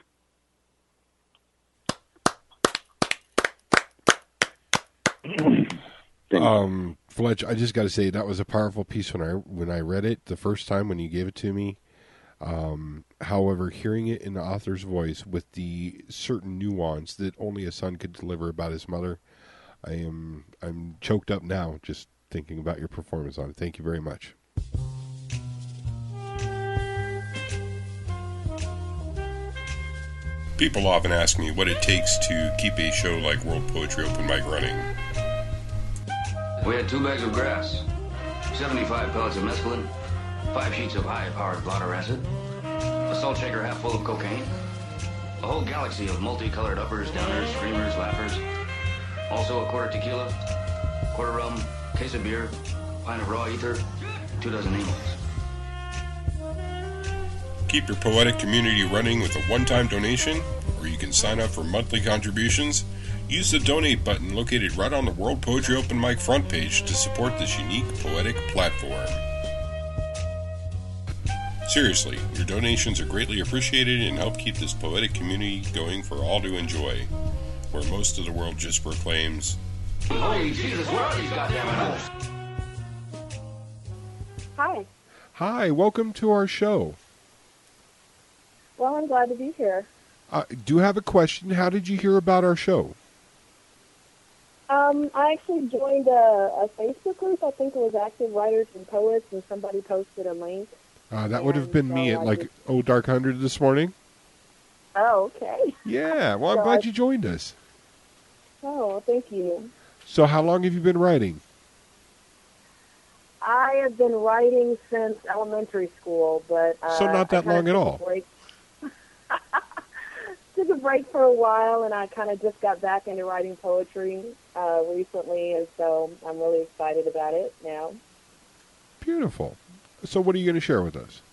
S4: Fletch, I just got to say that was a powerful piece when I read it the first time when you gave it to me. However, hearing it in the author's voice with the certain nuance that only a son could deliver about his mother, I'm choked up now just thinking about your performance on it. Thank you very much.
S2: People often ask me what it takes to keep a show like World Poetry Open Mic running.
S9: We had 2 bags of grass, 75 pellets of mescaline, 5 sheets of high-powered blotter acid, a salt shaker half full of cocaine, a whole galaxy of multicolored uppers, downers, screamers, laughers, also a quarter tequila, quarter rum, case of beer, pint of raw ether, 2 dozen amyls.
S2: Keep your poetic community running with a one-time donation, or you can sign up for monthly contributions. Use the donate button located right on the World Poetry Open Mic front page to support this unique poetic platform. Seriously, your donations are greatly appreciated and help keep this poetic community going for all to enjoy, where most of the world just proclaims,
S9: Holy Jesus, where are these goddamn animals?
S18: Hi.
S4: Hi, welcome to our show.
S18: Well, I'm glad to be here.
S4: Do you have a question? How did you hear about our show?
S18: I actually joined a Facebook group. I think it was Active Writers and Poets, and somebody posted a link.
S4: That would have been me at like Dark 100 this morning.
S18: Oh, okay.
S4: Yeah, well, I'm glad you joined us.
S18: Oh, thank you.
S4: So how long have you been writing?
S18: I have been writing since elementary school, but
S4: So not that long at all.
S18: Took a break for a while, and I kind of just got back into writing poetry recently, and so I'm really excited about it now.
S4: Beautiful. So what are you going to share with us?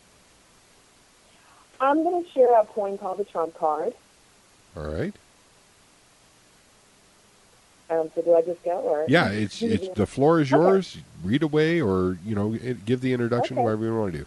S18: I'm going to share a poem called The Trump Card.
S4: All right.
S18: So do I just go? Or
S4: Yeah, it's the floor is yours. Okay. Read away, or give the introduction, whatever you want to do.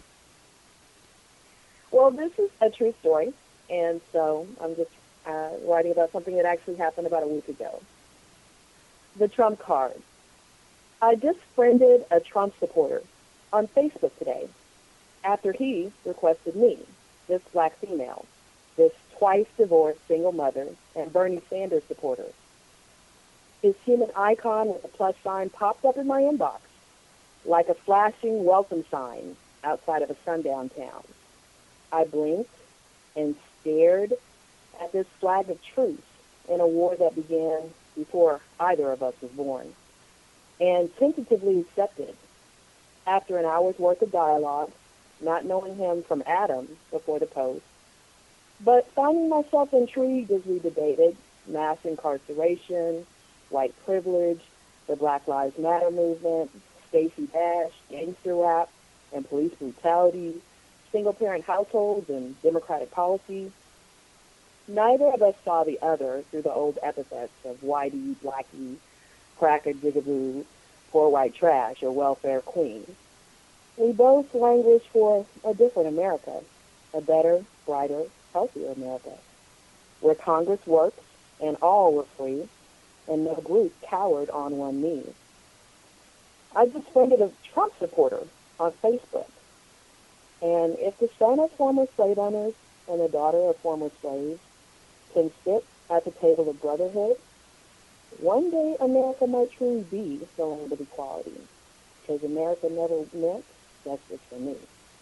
S18: Well, this is a true story, and so I'm just writing about something that actually happened about a week ago. The Trump Card. I just friended a Trump supporter on Facebook today after he requested me, this black female, this twice-divorced single mother and Bernie Sanders supporter. His human icon with a plus sign popped up in my inbox like a flashing welcome sign outside of a sundown town. I blinked and stared at this flag of truce in a war that began before either of us was born, and tentatively accepted after an hour's worth of dialogue, not knowing him from Adam before the post, but finding myself intrigued as we debated mass incarceration, white privilege, the Black Lives Matter movement, Stacey Dash, gangster rap, and police brutality, single-parent households, and democratic policy. Neither of us saw the other through the old epithets of whitey, blackie, cracker, jigaboo, poor white trash, or welfare queen. We both languish for a different America, a better, brighter, healthier America, where Congress works and all were free, and no group cowered on one knee. I just friended a Trump supporter on Facebook, and if the son of former slave owners and the daughter of former slaves can sit at the table of brotherhood, one day America might truly be the land of equality, because America never meant justice for me.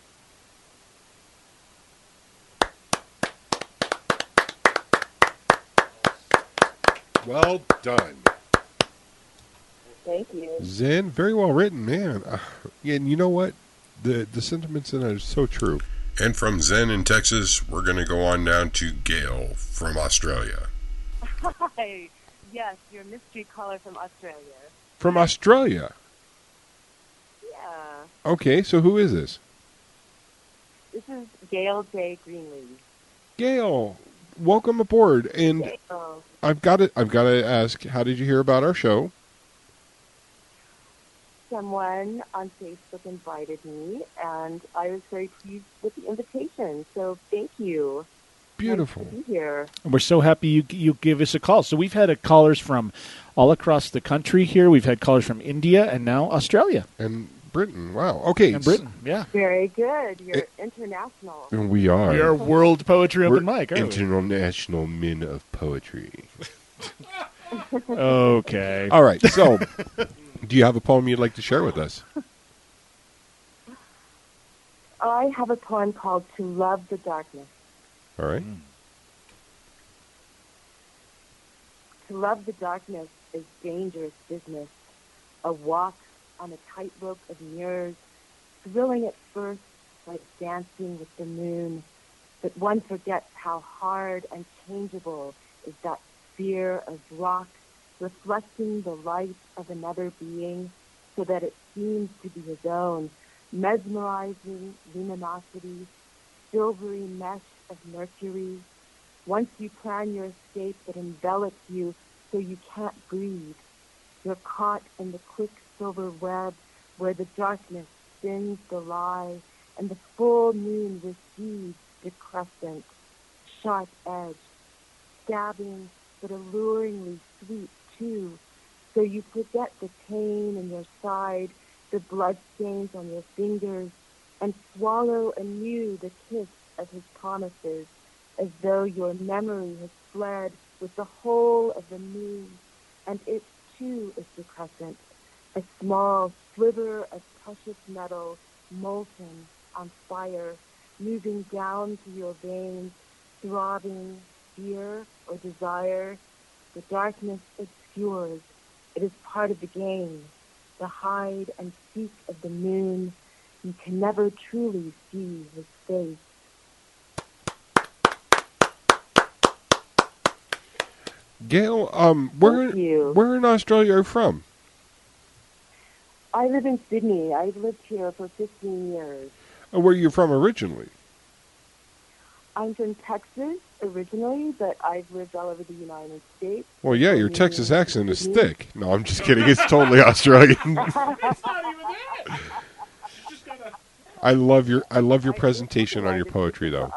S4: Well done.
S18: Thank you.
S4: Zen, very well written, man. And you know what? The sentiments in it are so true.
S2: And from Zen in Texas, we're going to go on down to Gail from Australia.
S19: Hi. Yes, you're a mystery caller from Australia.
S4: From Australia?
S19: Yeah.
S4: Okay, so who is this?
S19: This is Gail J. Greenleaf.
S4: Gail, welcome aboard. And
S19: Gail.
S4: I've got to ask, how did you hear about our show?
S19: Someone on Facebook invited me, and I was very pleased with the invitation. So thank you.
S4: Beautiful.
S19: Nice to be here.
S5: And we're so happy you give us a call. So we've had callers from all across the country here. We've had callers from India and now Australia.
S4: And Britain. Wow. Okay.
S5: And Britain, yeah.
S19: Very good. You're international.
S4: And we are.
S5: We are World Poetry Open Mic, aren't we?
S4: International men of poetry.
S5: Okay.
S4: All right. So, do you have a poem you'd like to share with us?
S19: I have a poem called To Love the Darkness.
S4: All right.
S19: To love the darkness is dangerous business, a walk on a tightrope of mirrors, thrilling at first like dancing with the moon, but one forgets how hard and changeable is that sphere of rock reflecting the light of another being so that it seems to be his own, mesmerizing luminosity, silvery mesh of mercury. Once you plan your escape that envelops you so you can't breathe, you're caught in the quicksilver web where the darkness spins the lie and the full moon recedes the crescent, sharp-edged, stabbing but alluringly sweet too, so you forget the pain in your side, the bloodstains on your fingers, and swallow anew the kiss of his promises, as though your memory has fled with the whole of the moon, and it too is the crescent, a small sliver of precious metal, molten on fire, moving down through your veins, throbbing fear or desire. The darkness obscures. It is part of the game, the hide and seek of the moon. You can never truly see his face.
S4: Gail, where in Australia are you from?
S19: I live in Sydney. I've lived here for 15 years.
S4: Where are you from originally?
S19: I'm from Texas originally, but I've lived all over the United States.
S4: Well, yeah, your Texas accent is thick. No, I'm just kidding. It's totally Australian. I love your presentation on your poetry, though.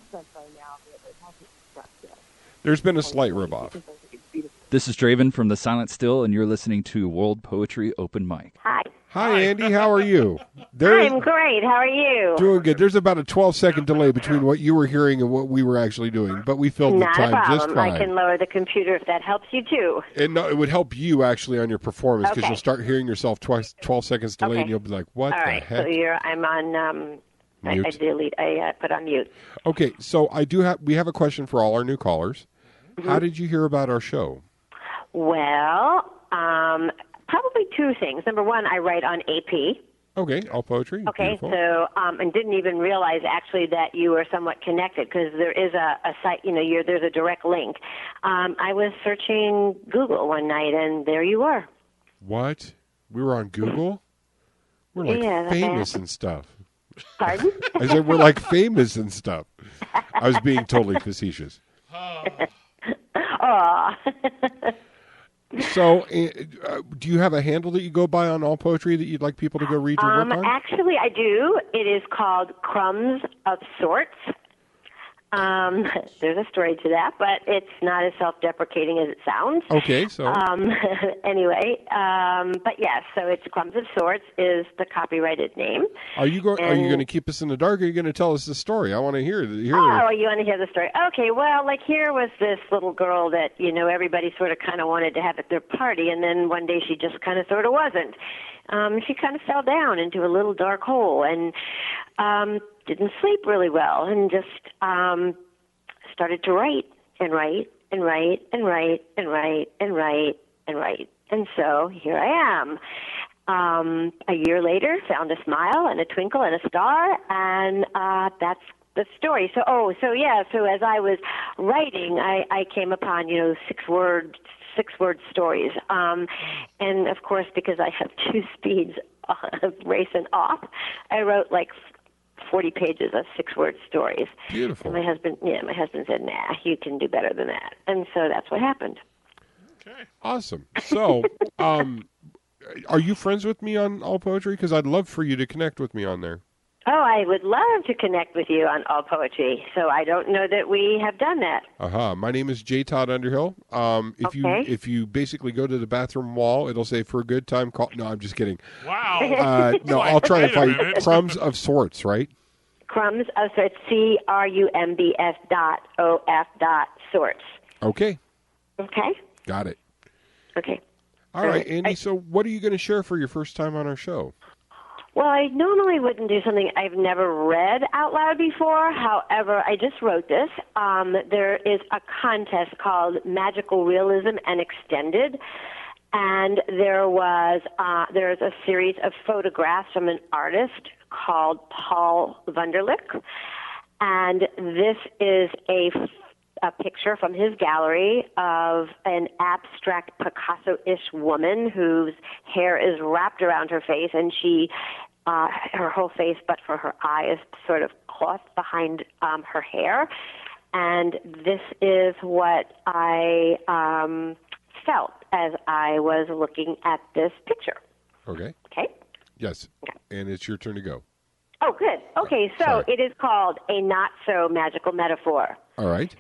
S4: There's been a slight rub-off.
S20: This is Draven from The Silent Still, and you're listening to World Poetry Open Mic.
S21: Hi.
S4: Hi, Andy. How are you?
S21: I'm great. How are you?
S4: Doing good. There's about a 12-second delay between what you were hearing and what we were actually doing, but we filled the time just fine.
S21: I can lower the computer if that helps you, too.
S4: And no, it would help you, actually, on your performance, because you'll start hearing yourself twice, 12 seconds delayed, and you'll be like, what
S21: All
S4: the
S21: right,
S4: heck?
S21: so I'm on...
S4: Mute.
S21: I put on mute.
S4: Okay, so we have a question for all our new callers.
S21: Mm-hmm.
S4: How did you hear about our show?
S21: Well, probably two things. Number one, I write on AP.
S4: Okay, all poetry.
S21: Okay,
S4: Beautiful.
S21: so and didn't even realize actually that you were somewhat connected because there is a site, there's a direct link. I was searching Google one night and there you were.
S4: What? We were on Google? We're like famous and stuff.
S21: Pardon?
S4: I said we're like famous and stuff. I was being totally facetious.
S21: Aw.
S4: So, do you have a handle that you go by on All Poetry that you'd like people to go read your work on?
S21: Actually, I do. It is called Crumbs of Sorts. There's a story to that, but it's not as self-deprecating as it sounds.
S4: Okay, so
S21: anyway, but yes, so it's Crumbs of Sorts is the copyrighted name.
S4: Are you going to keep us in the dark? Or are you going to tell us the story? I want to hear.
S21: Oh, you want to hear the story? Okay, well, here was this little girl that everybody sort of kind of wanted to have at their party, and then one day she just kind of sort of wasn't. She kind of fell down into a little dark hole and didn't sleep really well, and just started to write and write and write and write and write and write and write. And so here I am. A year later, found a smile and a twinkle and a star, and that's the story. So as I was writing, I came upon six-word stories. And, of course, because I have two speeds, race and off, I wrote 40 pages of six-word stories.
S4: Beautiful.
S21: And my husband said, nah, you can do better than that. And so that's what happened.
S4: Okay. Awesome. So, are you friends with me on All Poetry? Because I'd love for you to connect with me on there.
S21: Oh, I would love to connect with you on All Poetry. So I don't know that we have done that.
S4: My name is J. Todd Underhill. If you basically go to the bathroom wall, it'll say for a good time call. No, I'm just kidding.
S1: Wow.
S4: No, I'll try to find Crumbs of Sorts, right?
S21: Crumbs of Sorts, CRUMBS.OF.Sorts.
S4: Okay.
S21: Okay.
S4: Got it.
S21: Okay.
S4: All right, Andy, so what are you going to share for your first time on our show?
S21: Well, I normally wouldn't do something I've never read out loud before. However, I just wrote this. There is a contest called Magical Realism and Extended, and there's a series of photographs from an artist called Paul Wunderlich, and this is a picture from his gallery of an abstract Picasso-ish woman whose hair is wrapped around her face, and she, her whole face, but for her eye, is sort of cloth behind her hair. And this is what I felt as I was looking at this picture.
S4: Okay.
S21: Okay?
S4: Yes. And it's your turn to go.
S21: Oh, good. Okay, so
S4: sorry.
S21: it is called A Not-So-Magical Metaphor.
S4: All right.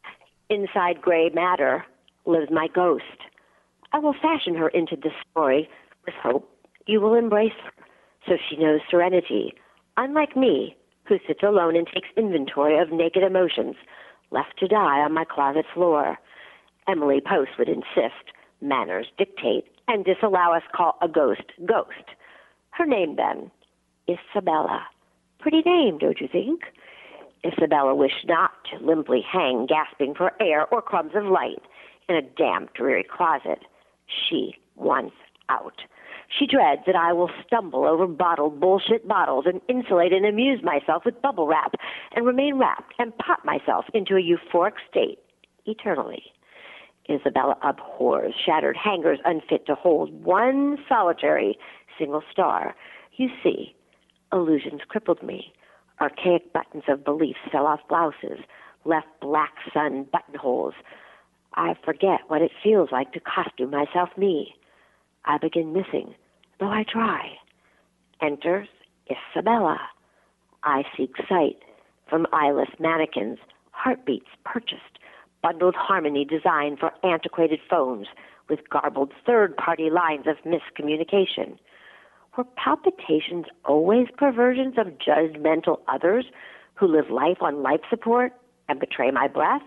S21: Inside gray matter lives my ghost. I will fashion her into this story with hope you will embrace her so she knows serenity, unlike me, who sits alone and takes inventory of naked emotions left to die on my closet floor. Emily Post would insist, manners dictate, and disallow us call a ghost ghost. Her name, then, Isabella. Pretty name, don't you think? Isabella wished not to limply hang, gasping for air or crumbs of light in a damp, dreary closet. She wants out. She dreads that I will stumble over bottled bullshit bottles and insulate and amuse myself with bubble wrap and remain wrapped and pop myself into a euphoric state eternally. Isabella abhors shattered hangers unfit to hold one solitary single star. You see, illusions crippled me. Archaic buttons of beliefs fell off blouses, left black sun buttonholes. I forget what it feels like to costume myself me. I begin missing, though I try. Enters Isabella. I seek sight from eyeless mannequins, heartbeats purchased, bundled harmony designed for antiquated phones with garbled third-party lines of miscommunication. Were palpitations always perversions of judgmental others who live life on life support and betray my breath?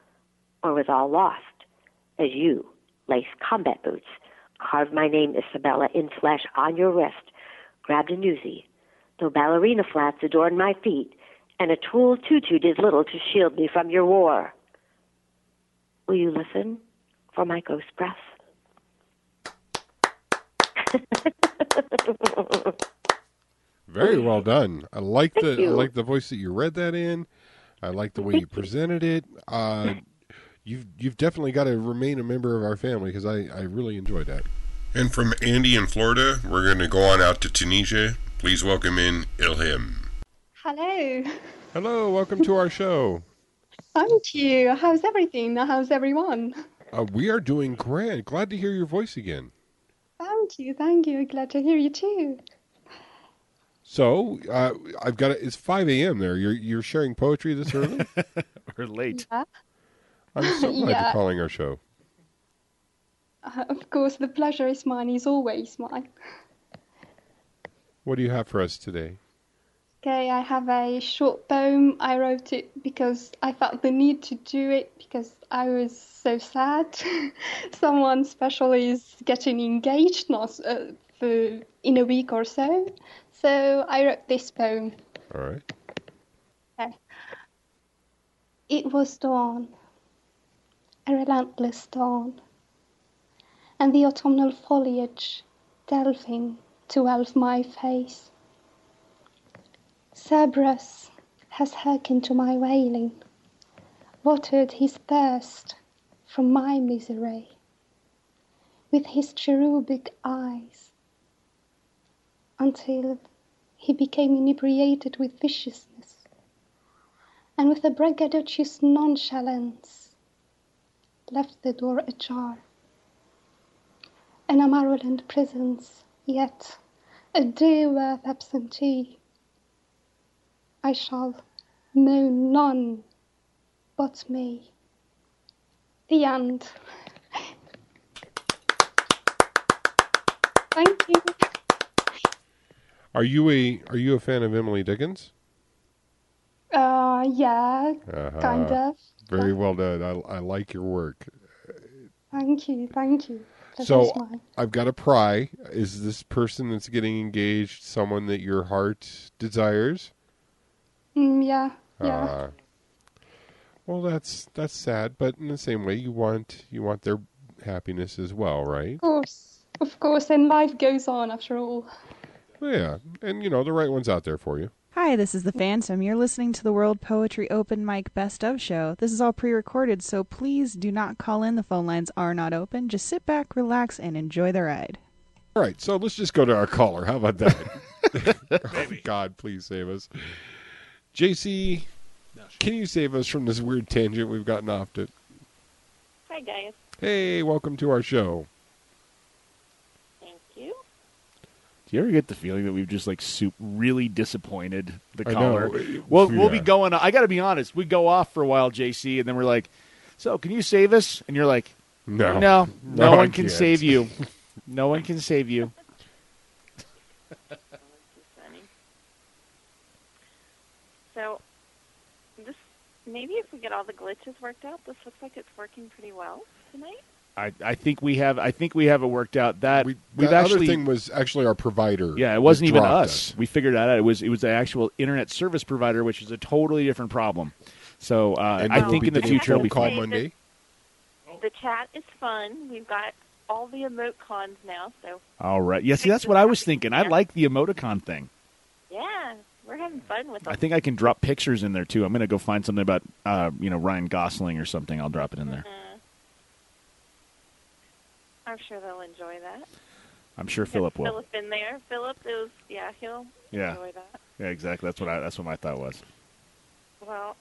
S21: Or was all lost as you, lace combat boots, carved my name Isabella in flesh on your wrist, grabbed a newsie, though ballerina flats adorned my feet, and a tulle tutu did little to shield me from your war? Will you listen for my ghost breath?
S4: Very well done. I like
S21: Thank
S4: I
S21: you.
S4: like the voice that you read that in. I like the way you presented it. You've definitely got to remain a member of our family because I really enjoyed that.
S2: And from Andy in Florida, we're going to go on out to Tunisia. Please welcome in Ilham.
S3: Hello.
S4: Hello, welcome to our show.
S3: Thank you. How's everything? How's everyone?
S4: We are doing grand. Glad to hear your voice again.
S3: Thank you. Thank you. Glad to hear you too.
S4: So I've got it's 5 a.m. there. You're sharing poetry this early?
S5: We're late.
S3: Yeah.
S4: I'm so glad
S3: Yeah.
S4: you're calling our show.
S3: Of course, the pleasure is mine. Is always mine.
S4: What do you have for us today?
S3: Okay, I have a short poem. I wrote it because I felt the need to do it because I was so sad. Someone special is getting engaged in a week or so. So I wrote this poem.
S4: All right.
S3: Okay. It was dawn, a relentless dawn, and the autumnal foliage delving to elf my face. Cerberus has hearkened to my wailing, watered his thirst from my misery with his cherubic eyes, until he became inebriated with viciousness, and with a braggadocious nonchalance left the door ajar. An Amaryland presence, yet a day worth absentee. I shall know none but me. The end. Thank you.
S4: Are you a fan of Emily Dickens?
S3: Yeah, kind of.
S4: Very well done. I like your work.
S3: Thank you. Pleasure's
S4: So
S3: mine.
S4: I've got to pry. Is this person that's getting engaged someone that your heart desires?
S3: Yeah.
S4: Well, that's sad, but in the same way, you want their happiness as well, right?
S3: Of course, and life goes on after all.
S4: Yeah, and the right one's out there for you.
S6: Hi, this is The Phantom. You're listening to the World Poetry Open Mic Best Of Show. This is all pre-recorded, so please do not call in. The phone lines are not open. Just sit back, relax, and enjoy the ride.
S4: All right, so let's just go to our caller. How about that? Oh, God, please save us. JC, can you save us from this weird tangent we've gotten off to?
S7: Hi, guys.
S4: Hey, welcome to our show.
S7: Thank you.
S5: Do you ever get the feeling that we've just like really disappointed the
S4: I
S5: caller?
S4: know.
S5: We'll be
S4: Yeah.
S5: going. I got to be honest. We go off for a while, JC, and then we're like, "So, can you save us?" And you're like,
S4: No.
S5: no
S4: No,
S5: one
S4: I
S5: can
S4: can't."
S5: save you. No one can save you."
S7: So, this maybe if we get all the glitches worked out, this looks like it's working pretty well tonight.
S5: I think we have it worked out. That we've
S4: That
S5: actually
S4: other thing was actually our provider.
S5: Yeah, it
S4: that
S5: wasn't even
S4: dropped
S5: us. We figured that out. It was the actual internet service provider, which is a totally different problem. So
S4: And
S5: I
S4: we'll
S5: think
S4: be
S5: in the
S4: getting a
S5: future it'll
S4: phone
S5: be
S4: call
S5: fine.
S4: Monday.
S7: The chat is fun. We've got all the emoticons now, so
S5: All right. Yeah, see, that's what I was thinking. I like the emoticon thing.
S7: yeah, we're having fun with them.
S5: I think I can drop pictures in there too. I'm going to go find something about Ryan Gosling or something. I'll drop it in there.
S7: I'm sure they'll enjoy that.
S5: I'm sure Philip will.
S7: Philip in there. Philip is, he'll
S5: Yeah.
S7: enjoy that.
S5: Yeah, exactly. That's what my thought was.
S7: Well,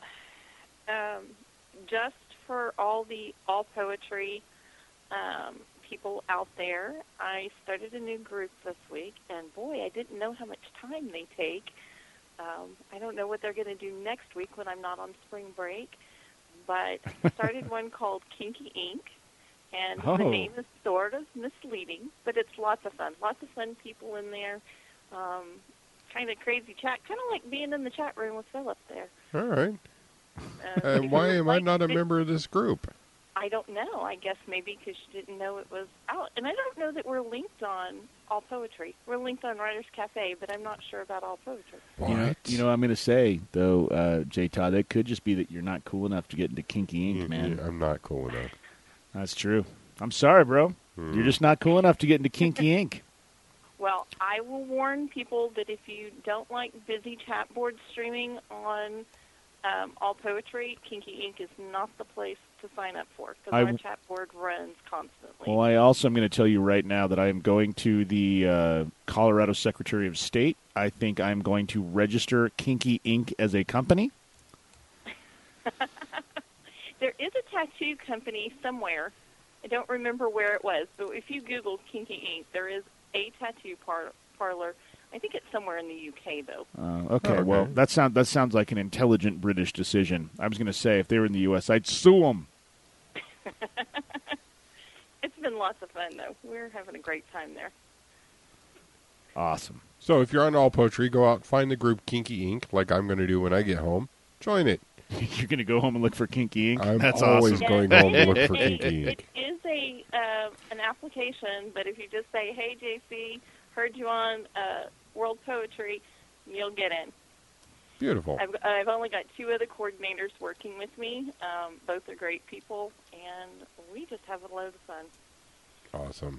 S7: just for all poetry people out there, I started a new group this week, and boy, I didn't know how much time they take. I don't know what they're going to do next week when I'm not on spring break, but I started one called Kinky Ink, and
S5: Oh.
S7: the name is sort of misleading, but it's lots of fun. Lots of fun people in there, kind of crazy chat, kind of like being in the chat room with Philip there.
S4: All right.
S7: if
S4: Why
S7: you
S4: am I
S7: like
S4: not a
S7: big-
S4: member of this group?
S7: I don't know. I guess maybe because you didn't know it was out. And I don't know that we're linked on All Poetry. We're linked on Writers Cafe, but I'm not sure about All Poetry.
S5: You know, I'm going to say though, J. Todd, it could just be that you're not cool enough to get into Kinky Ink, man.
S4: I'm not cool enough.
S5: That's true. I'm sorry, bro. You're just not cool enough to get into Kinky Ink.
S7: Well, I will warn people that if you don't like busy chat board streaming on All Poetry, Kinky Ink is not the place to sign up for because our chat board runs constantly.
S5: Well, I also am going to tell you right now that I am going to the Colorado Secretary of State. I think I'm going to register Kinky Ink as a company.
S7: There is a tattoo company somewhere. I don't remember where it was, but if you Google Kinky Ink, there is a tattoo parlor. I think it's somewhere in the UK, though.
S5: Okay, well, that sounds like an intelligent British decision. I was going to say, if they were in the U.S., I'd sue them.
S7: It's been lots of fun, though. We're having a great time there.
S5: Awesome.
S4: So if you're on All Poetry, go out, find the group Kinky Ink, like I'm going to do when I get home. Join it.
S5: You're going to go home and look for Kinky Ink?
S4: I'm
S5: That's
S4: always
S5: awesome.
S4: going home to look for Kinky Ink.
S7: It is an application, but if you just say, "Hey, JC, heard you on World Poetry," you'll get in.
S4: Beautiful.
S7: I've only got 2 other coordinators working with me. Both are great people, and we just have a load of fun.
S4: Awesome.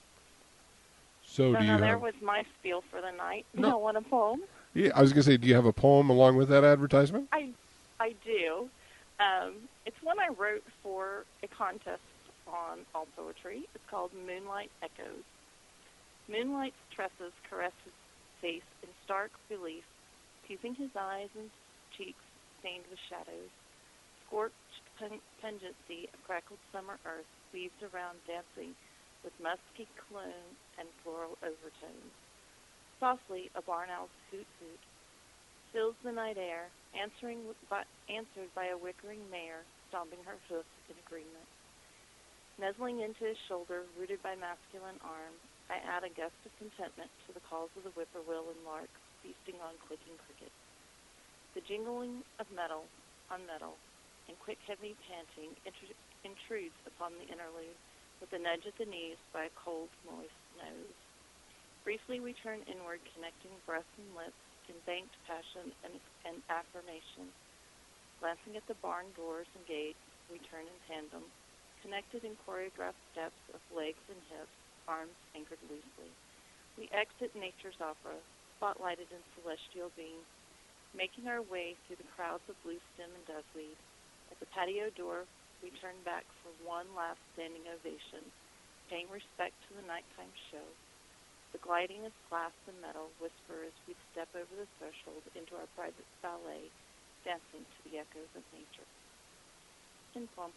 S4: So do you
S7: there
S4: have...
S7: was my spiel for the night.
S4: No.
S7: You want a poem?
S4: Yeah, I was going to say, do you have a poem along with that advertisement?
S7: I do. It's one I wrote for a contest on All Poetry. It's called Moonlight Echoes. Moonlight's tresses caress his face in stark relief, teasing his eyes and cheeks stained with shadows. Scorched pungency of crackled summer earth weaves around dancing with musky cologne and floral overtones. Softly, a barn owl's hoot-hoot fills the night air, answered by a whickering mare stomping her hoofs in agreement. Nuzzling into his shoulder, rooted by masculine arms, I add a gust of contentment to the calls of the whippoorwill and lark, feasting on clicking crickets. The jingling of metal on metal and quick, heavy panting intrudes upon the interlude with a nudge at the knees by a cold, moist nose. Briefly we turn inward, connecting breath and lips in banked passion and affirmation. Glancing at the barn doors and gates, we turn in tandem, connected in choreographed steps of legs and hips, arms anchored loosely. We exit nature's opera, spotlighted in celestial beams, making our way through the crowds of blue stem and duckweed. At the patio door, we turn back for one last standing ovation, paying respect to the nighttime show. The gliding of glass and metal whisper as we step over the threshold into our private ballet, dancing to the echoes of nature. In plump.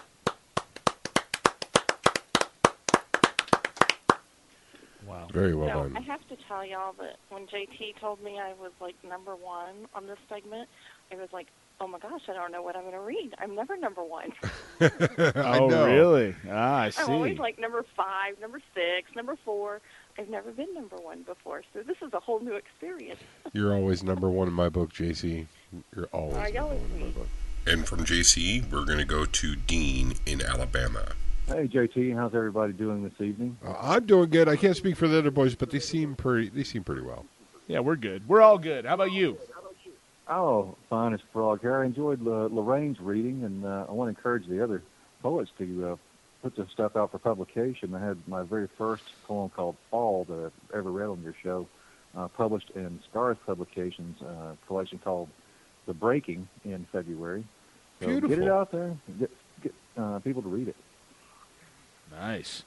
S5: Wow.
S4: Very well
S7: So
S4: done.
S7: I have to tell y'all that when JT told me I was like number one on this segment, I was like, oh my gosh, I don't know what I'm going to read. I'm never number one.
S5: Oh, really? Ah, I see.
S7: I'm always like number 5, number 6, number 4. I've never been number one before, so this is a whole new experience.
S4: You're always number one in my book, JC. You're always
S7: I
S4: number
S7: always
S4: one in my
S7: be.
S4: book.
S2: And from JC, we're going to go to Dean in Alabama.
S8: Hey, JT, how's everybody doing this evening?
S4: I'm doing good. I can't speak for the other boys, but they seem pretty well.
S5: Yeah, we're good. We're all good. How about you?
S8: Oh, fine as frog here. I enjoyed Lorraine's reading, and I want to encourage the other poets to put this stuff out for publication. I had my very first poem called Fall that I've ever read on your show, published in Scars Publications, a collection called The Breaking in February. So
S4: Beautiful.
S8: Get it out there. Get people to read it.
S5: Nice.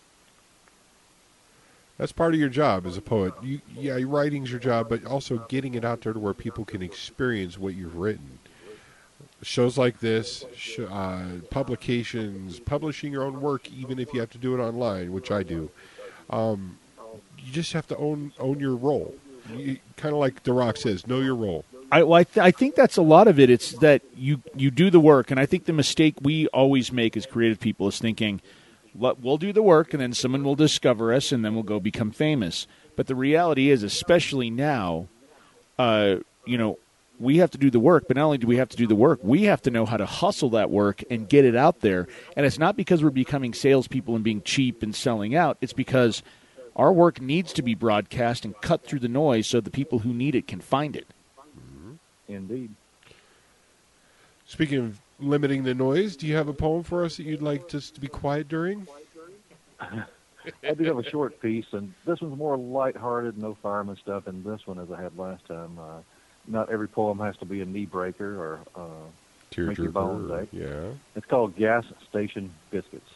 S4: That's part of your job as a poet. Writing's your job, but also getting it out there to where people can experience what you've written. Shows like this, publications, publishing your own work, even if you have to do it online, which I do. You just have to own your role. Kind of like The Rock says, know your role.
S5: I think that's a lot of it. It's that you do the work, and I think the mistake we always make as creative people is thinking, we'll do the work, and then someone will discover us, and then we'll go become famous. But the reality is, especially now, we have to do the work, but not only do we have to do the work, we have to know how to hustle that work and get it out there. And it's not because we're becoming salespeople and being cheap and selling out. It's because our work needs to be broadcast and cut through the noise so the people who need it can find it.
S8: Indeed.
S4: Speaking of limiting the noise, do you have a poem for us that you'd like just to be quiet during?
S8: I do have a short piece, and this one's more lighthearted, no fireman stuff, and this one, as I had last time, not every poem has to be a knee breaker or make your bones ache.
S4: Yeah.
S8: It's called Gas Station Biscuits.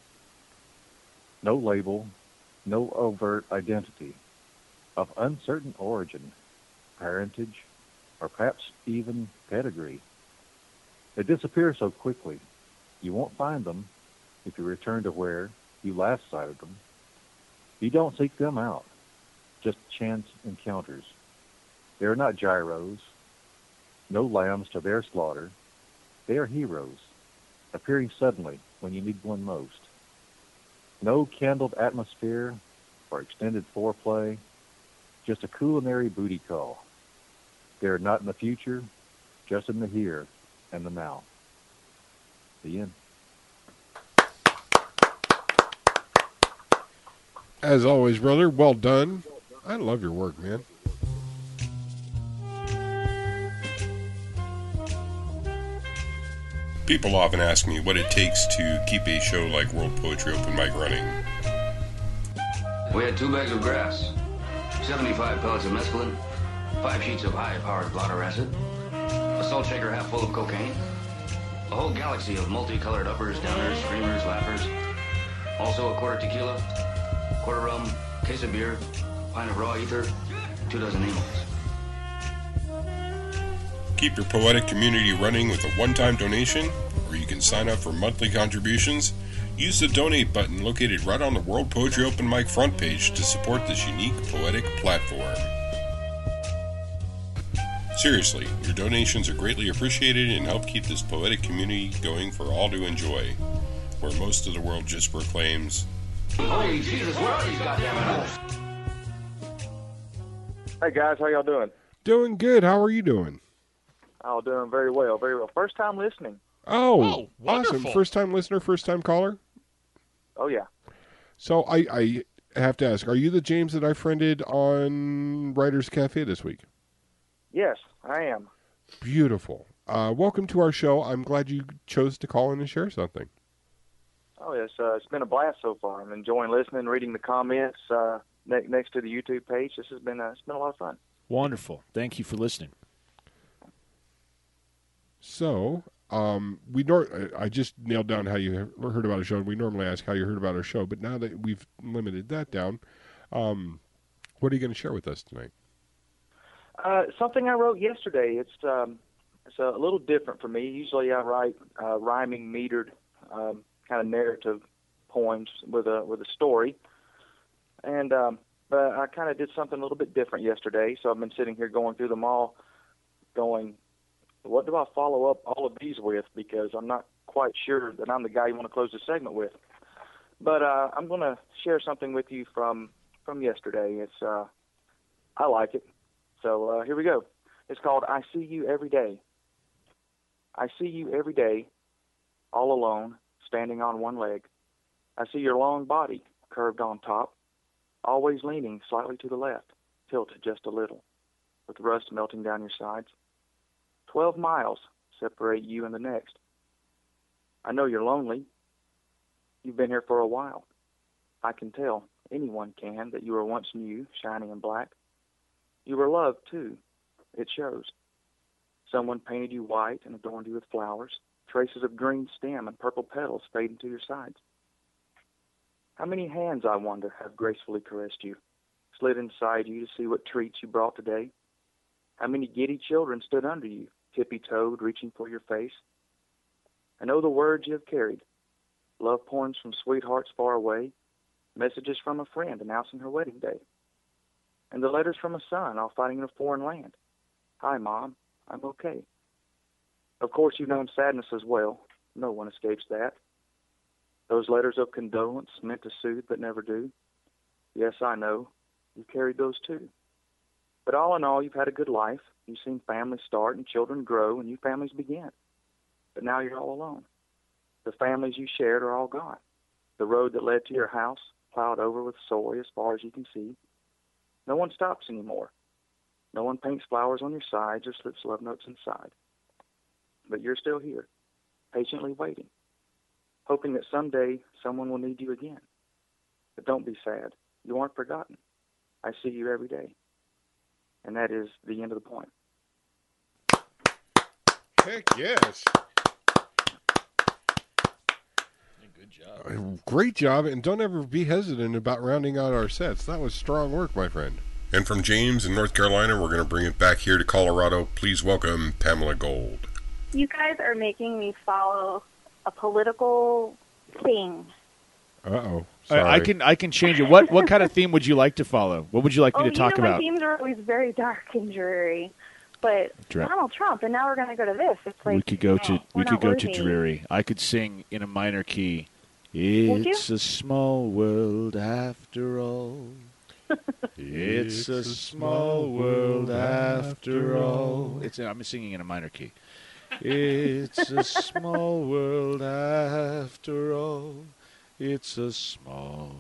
S8: No label, no overt identity, of uncertain origin, parentage, or perhaps even pedigree. They disappear so quickly, you won't find them if you return to where you last sighted them. You don't seek them out, just chance encounters. They are not gyros, no lambs to their slaughter. They are heroes, appearing suddenly when you need one most. No candled atmosphere or extended foreplay, just a culinary booty call. They are not in the future, just in the here and the now. The end.
S4: As always, brother, well done. I love your work, man.
S2: People often ask me what it takes to keep a show like World Poetry Open Mic running.
S9: We had 2 bags of grass, 75 pellets of mescaline, 5 sheets of high-powered blotter acid, a salt shaker half full of cocaine, a whole galaxy of multicolored uppers, downers, screamers, laughers, also a quarter tequila, quarter rum, case of beer, pint of raw ether, 2 dozen amyls.
S2: Keep your poetic community running with a one-time donation, or you can sign up for monthly contributions. Use the donate button located right on the World Poetry Open Mic front page to support this unique poetic platform. Seriously, your donations are greatly appreciated and help keep this poetic community going for all to enjoy, where most of the world just proclaims,
S9: Holy Jesus, where are these goddamn animals?
S22: Hey guys, how y'all doing?
S4: Doing good. How are you doing?
S22: Oh, doing very well, very well. First time listening.
S4: Oh, awesome. First time listener, first time caller?
S22: Oh, yeah.
S4: So I have to ask, are you the James that I friended on Writers Cafe this week?
S22: Yes, I am.
S4: Beautiful. Welcome to our show. I'm glad you chose to call in and share something.
S22: Oh, yes. It's been a blast so far. I'm enjoying listening, reading the comments next to the YouTube page. This has been it's been a lot of fun.
S5: Wonderful. Thank you for listening.
S4: So, I just nailed down how you heard about our show. We normally ask how you heard about our show, but now that we've limited that down, What are you going to share with us tonight?
S22: Something I wrote yesterday. It's a little different for me. Usually I write rhyming, metered, kind of narrative poems with a story. And but I kind of did something a little bit different yesterday. So I've been sitting here going through them all, going, what do I follow up all of these with? Because I'm not quite sure that I'm the guy you want to close the segment with. But I'm going to share something with you from yesterday. It's I like it. So here we go. It's called I See You Every Day. I see you every day, all alone, standing on one leg. I see your long body, curved on top, always leaning slightly to the left, tilted just a little, with rust melting down your sides. 12 miles separate you and the next. I know you're lonely. You've been here for a while. I can tell, anyone can, that you were once new, shiny and black. You were loved, too. It shows. Someone painted you white and adorned you with flowers. Traces of green stem and purple petals fade into your sides. How many hands, I wonder, have gracefully caressed you, slid inside you to see what treats you brought today? How many giddy children stood under you, tippy-toed, reaching for your face? I know the words you have carried, love poems from sweethearts far away, messages from a friend announcing her wedding day, and the letters from a son all fighting in a foreign land. Hi, Mom, I'm okay. Of course, you've known sadness as well. No one escapes that. Those letters of condolence meant to soothe but never do. Yes, I know. You carried those too. But all in all, you've had a good life. You've seen families start and children grow and new families begin. But now you're all alone. The families you shared are all gone. The road that led to your house, plowed over with soil as far as you can see. No one stops anymore. No one paints flowers on your sides or slips love notes inside. But you're still here, patiently waiting, hoping that someday someone will need you again. But don't be sad. You aren't forgotten. I see you every day. And that is the end of the poem.
S4: Heck yes.
S5: Good job.
S4: Great job, and don't ever be hesitant about rounding out our sets. That was strong work, my friend.
S2: And from James in North Carolina, we're going to bring it back here to Colorado. Please welcome Pamela Gold.
S11: You guys are making me follow a political thing.
S4: Uh-oh.
S5: I can change it. What kind of theme would you like to follow? What would you like me to talk
S11: my
S5: about?
S11: themes are always very dark and dreary. But Donald Trump, and now we're going to go to this. It's like
S5: we could go to
S11: worthy.
S5: dreary. I could sing in a minor key. It's a small world after all. It's a small world after all. I'm singing in a minor key. It's a small world after all. It's a small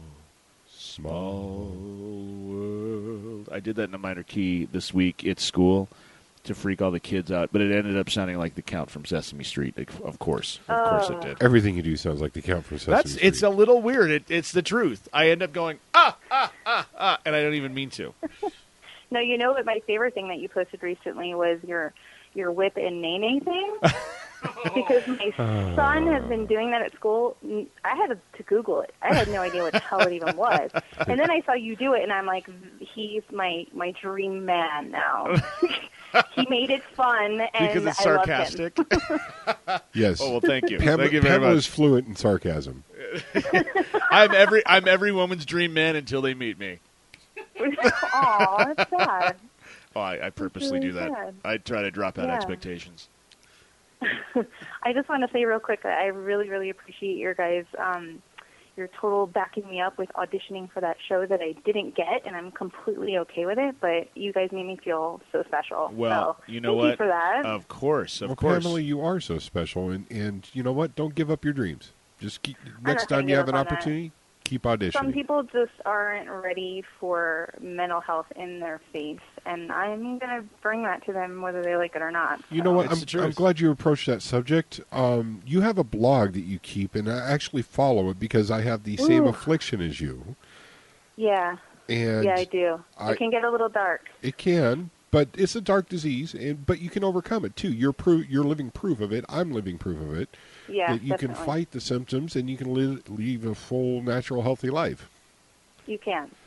S5: world. I did that in a minor key this week at school to freak all the kids out, but it ended up sounding like the Count from Sesame Street. Of course it did.
S4: Everything you do sounds like the Count from Sesame Street.
S5: It's a little weird. It's the truth. I end up going, and I don't even mean to.
S11: No, you know what my favorite thing that you posted recently was your whip and nay thing? Because my son has been doing that at school. I had to Google it. I had no idea what the hell it even was. And then I saw you do it, and I'm like, he's my dream man now. He made it fun, and
S5: because it's
S11: I
S5: sarcastic.
S11: loved him.
S5: Yes. Oh well, thank you. Thank you very
S4: Pamela
S5: much.
S4: is fluent in sarcasm.
S5: I'm every woman's dream man until they meet me.
S11: Aw, that's sad.
S5: Oh, I purposely
S11: really
S5: do that.
S11: sad.
S5: I try to drop out
S11: Yeah.
S5: expectations.
S11: I just want to say real quick that I really, really appreciate your guys, your total backing me up with auditioning for that show that I didn't get, and I'm completely okay with it, but you guys made me feel so special.
S5: Well,
S11: so,
S5: you know
S11: thank
S5: what?
S11: you for that.
S5: Of course.
S4: Pamela, you are so special, and you know what? Don't give up your dreams. Just keep next time you have an opportunity, keep auditioning.
S11: Some people just aren't ready for mental health in their face, and I'm going to bring that to them whether they like it or not.
S4: You know what? I'm glad you approached that subject. You have a blog that you keep, and I actually follow it because I have the same affliction as you.
S11: Yeah.
S4: And
S11: yeah, I do. It can get a little dark.
S4: It can, but it's a dark disease, but you can overcome it, too. You're living proof of it. I'm living proof of it.
S11: Yeah,
S4: that you can fight the symptoms, and you can live a full, natural, healthy life.
S11: You can.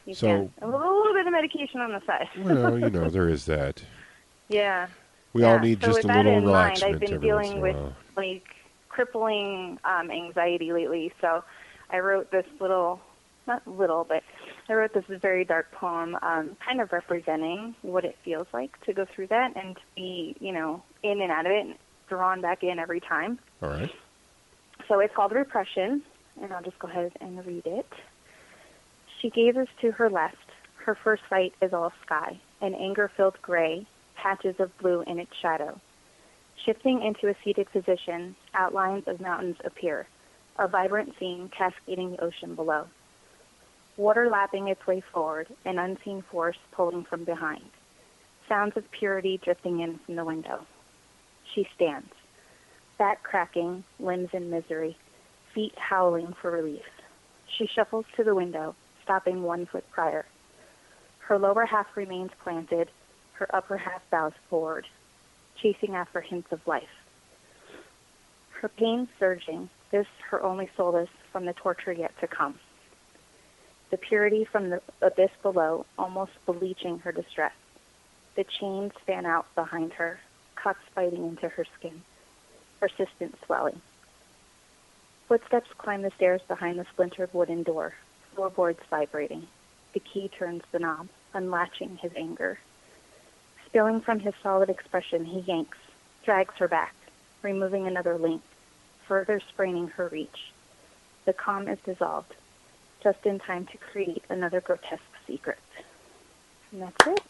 S11: You
S4: So-
S11: can. A little bit of medication on the side.
S4: Well, there is that.
S11: Yeah.
S4: We all
S11: Yeah.
S4: need
S11: So
S4: just
S11: with
S4: a
S11: that
S4: little
S11: in mind,
S4: relaxation
S11: I've been
S4: every once in
S11: dealing
S4: a
S11: with
S4: while.
S11: like crippling anxiety lately. So I wrote this not little, but I wrote this very dark poem, kind of representing what it feels like to go through that and to be, in and out of it, and drawn back in every time.
S4: All right.
S11: So it's called Repression, and I'll just go ahead and read it. She gazes to her left. Her first sight is all sky, an anger-filled gray, patches of blue in its shadow. Shifting into a seated position, outlines of mountains appear, a vibrant scene cascading the ocean below. Water lapping its way forward, an unseen force pulling from behind. Sounds of purity drifting in from the window. She stands, back cracking, limbs in misery, feet howling for relief. She shuffles to the window, stopping 1 foot prior. Her lower half remains planted, her upper half bows forward, chasing after hints of life. Her pain surging, this her only solace from the torture yet to come. The purity from the abyss below almost bleaching her distress. The chains fan out behind her, cuts biting into her skin, persistent swelling. Footsteps climb the stairs behind the splintered wooden door, floorboards vibrating. The key turns the knob, unlatching his anger. Spilling from his solid expression, he yanks, drags her back, removing another link, further spraining her reach. The calm is dissolved, just in time to create another grotesque secret. And that's it.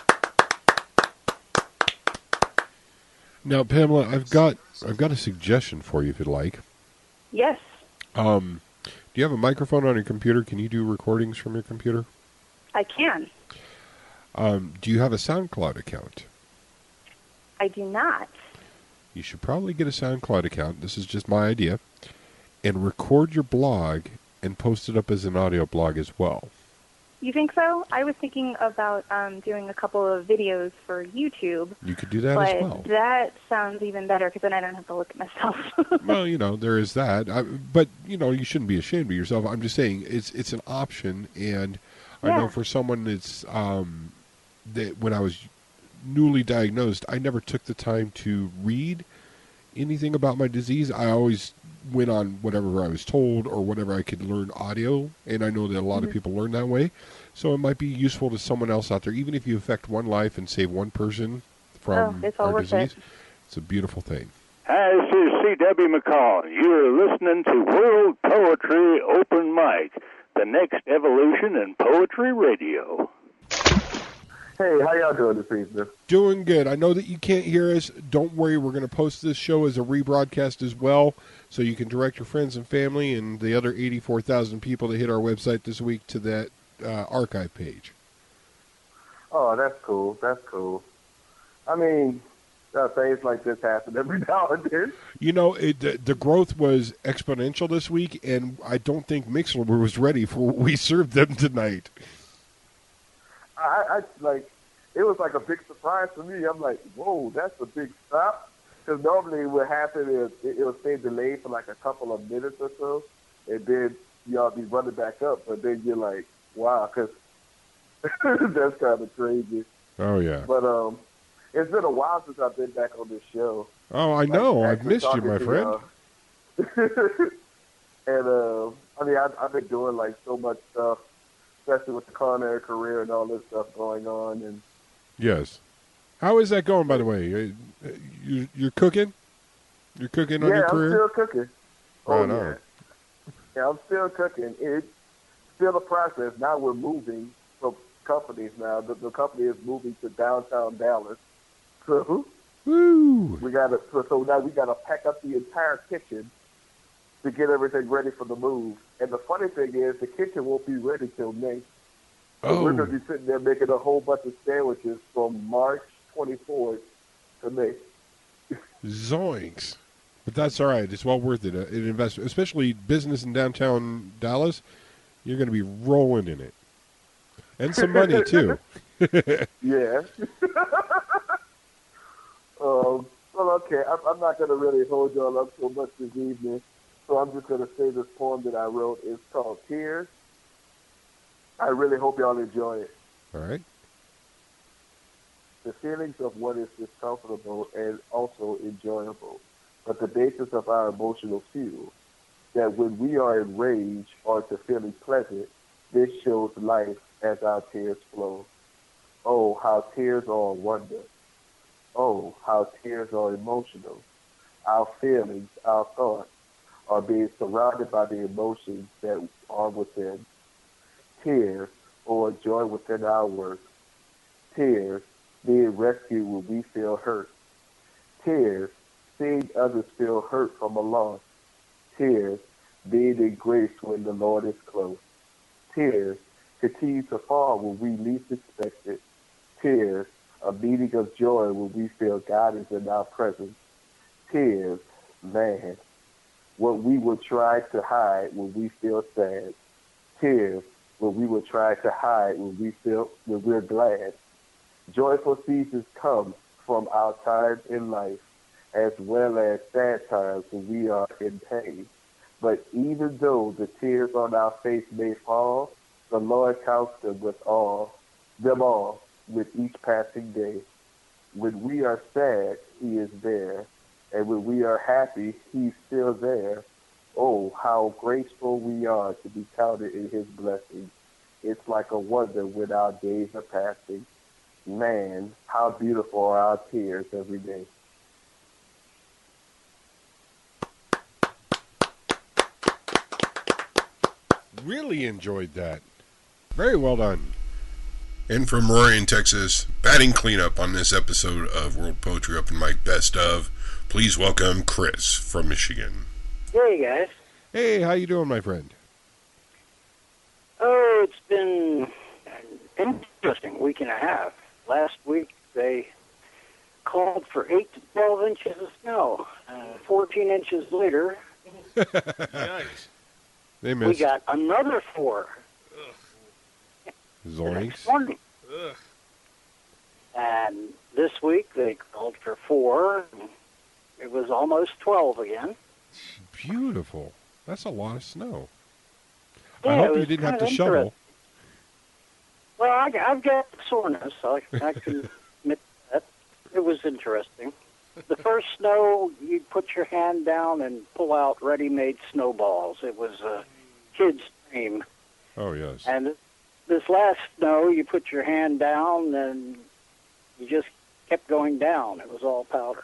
S4: Now, Pamela, I've got a suggestion for you if you'd like.
S11: Yes.
S4: Do you have a microphone on your computer? Can you do recordings from your computer?
S11: I can.
S4: Do you have a SoundCloud account?
S11: I do not.
S4: You should probably get a SoundCloud account. This is just my idea. And record your blog and post it up as an audio blog as well.
S11: You think so? I was thinking about doing a couple of videos for YouTube.
S4: You could do that
S11: but
S4: as well.
S11: That sounds even better because then I don't have to look at myself.
S4: Well, there is that. But, you shouldn't be ashamed of yourself. I'm just saying it's an option. And I know for someone that's that when I was newly diagnosed, I never took the time to read anything about my disease. I always went on whatever I was told or whatever I could learn audio, and I know that a lot of people learn that way. So it might be useful to someone else out there, even if you affect one life and save one person from
S11: it's all
S4: our
S11: worth
S4: disease.
S11: it.
S4: It's a beautiful thing.
S12: Hi, this is C.W. McCall. You're listening to World Poetry Open Mic, the next evolution in poetry radio.
S13: Hey, how y'all doing this evening?
S4: Doing good. I know that you can't hear us. Don't worry. We're going to post this show as a rebroadcast as well, so you can direct your friends and family and the other 84,000 people that hit our website this week to that archive page.
S13: Oh, that's cool. That's cool. I mean, things like this happen every now and then.
S4: The growth was exponential this week, and I don't think Mixler was ready for what we served them tonight.
S13: I it was like a big surprise for me. I'm like, whoa, that's a big stop. Because normally what happens is it will stay delayed for like a couple of minutes or so, and then y'all be running back up. But then you're like, wow, because that's kind of crazy.
S4: Oh, yeah.
S13: But it's been a while since I've been back on this show.
S4: Oh, I know. I've missed you, my friend.
S13: And, I mean, I've been doing like so much stuff, especially with the culinary career and all this stuff going on. And
S4: yes. How is that going, by the way? You're cooking? You're cooking on your career?
S13: Yeah, I'm still cooking.
S4: Right on.
S13: Yeah, I'm still cooking. It's still a process. Now we're moving from companies now. The company is moving to downtown Dallas. So
S4: woo!
S13: So now we gotta pack up the entire kitchen to get everything ready for the move. And the funny thing is, the kitchen won't be ready till May. So we're going to be sitting there making a whole bunch of sandwiches from March 24th to May.
S4: Zoinks. But that's all right. It's well worth it. An investment, especially business in downtown Dallas. You're going to be rolling in it. And some money, too.
S13: Yeah. Well, okay. I'm not going to really hold y'all up so much this evening. So I'm just going to say this poem that I wrote is called Tears. I really hope y'all enjoy it.
S4: All right.
S13: The feelings of what is discomfortable and also enjoyable, but the basis of our emotional fuel, that when we are enraged or to feeling pleasant, this shows life as our tears flow. Oh, how tears are a wonder. Oh, how tears are emotional. Our feelings, our thoughts, are being surrounded by the emotions that are within. Tears, or joy within our work. Tears, being rescued when we feel hurt. Tears, seeing others feel hurt from a loss. Tears, being in grace when the Lord is close. Tears, continue to fall when we least expect it. Tears, a meeting of joy when we feel God is in our presence. Tears, man, what we will try to hide when we feel sad. Tears, what we will try to hide when we're glad. Joyful seasons come from our times in life, as well as sad times when we are in pain. But even though the tears on our face may fall, the Lord counts them all with each passing day. When we are sad, He is there. And when we are happy, He's still there. Oh, how graceful we are to be counted in His blessings. It's like a wonder when our days are passing. Man, how beautiful are our tears every day.
S4: Really enjoyed that. Very well done.
S2: And from Rory in Texas, batting cleanup on this episode of World Poetry Open Mic Best Of, please welcome Chris from Michigan.
S14: Hey, guys.
S4: Hey, how you doing, my friend?
S14: Oh, it's been an interesting week and a half. Last week, they called for 8 to 12 inches of snow. 14 inches later,
S5: Nice.
S4: They
S14: we
S4: missed.
S14: got another 4.
S4: Zoinks.
S14: Morning. And this week, they called for 4. It was almost 12 again.
S4: Beautiful. That's a lot of snow.
S14: Yeah,
S4: I
S14: it
S4: hope you
S14: was
S4: didn't have
S14: kind
S4: to
S14: of
S4: shovel.
S14: interesting. Well, I've got soreness, so I can admit that. It was interesting. The first snow, you put your hand down and pull out ready-made snowballs. It was a kid's dream.
S4: Oh, yes.
S14: And this last snow, you put your hand down and you just kept going down. It was all powder.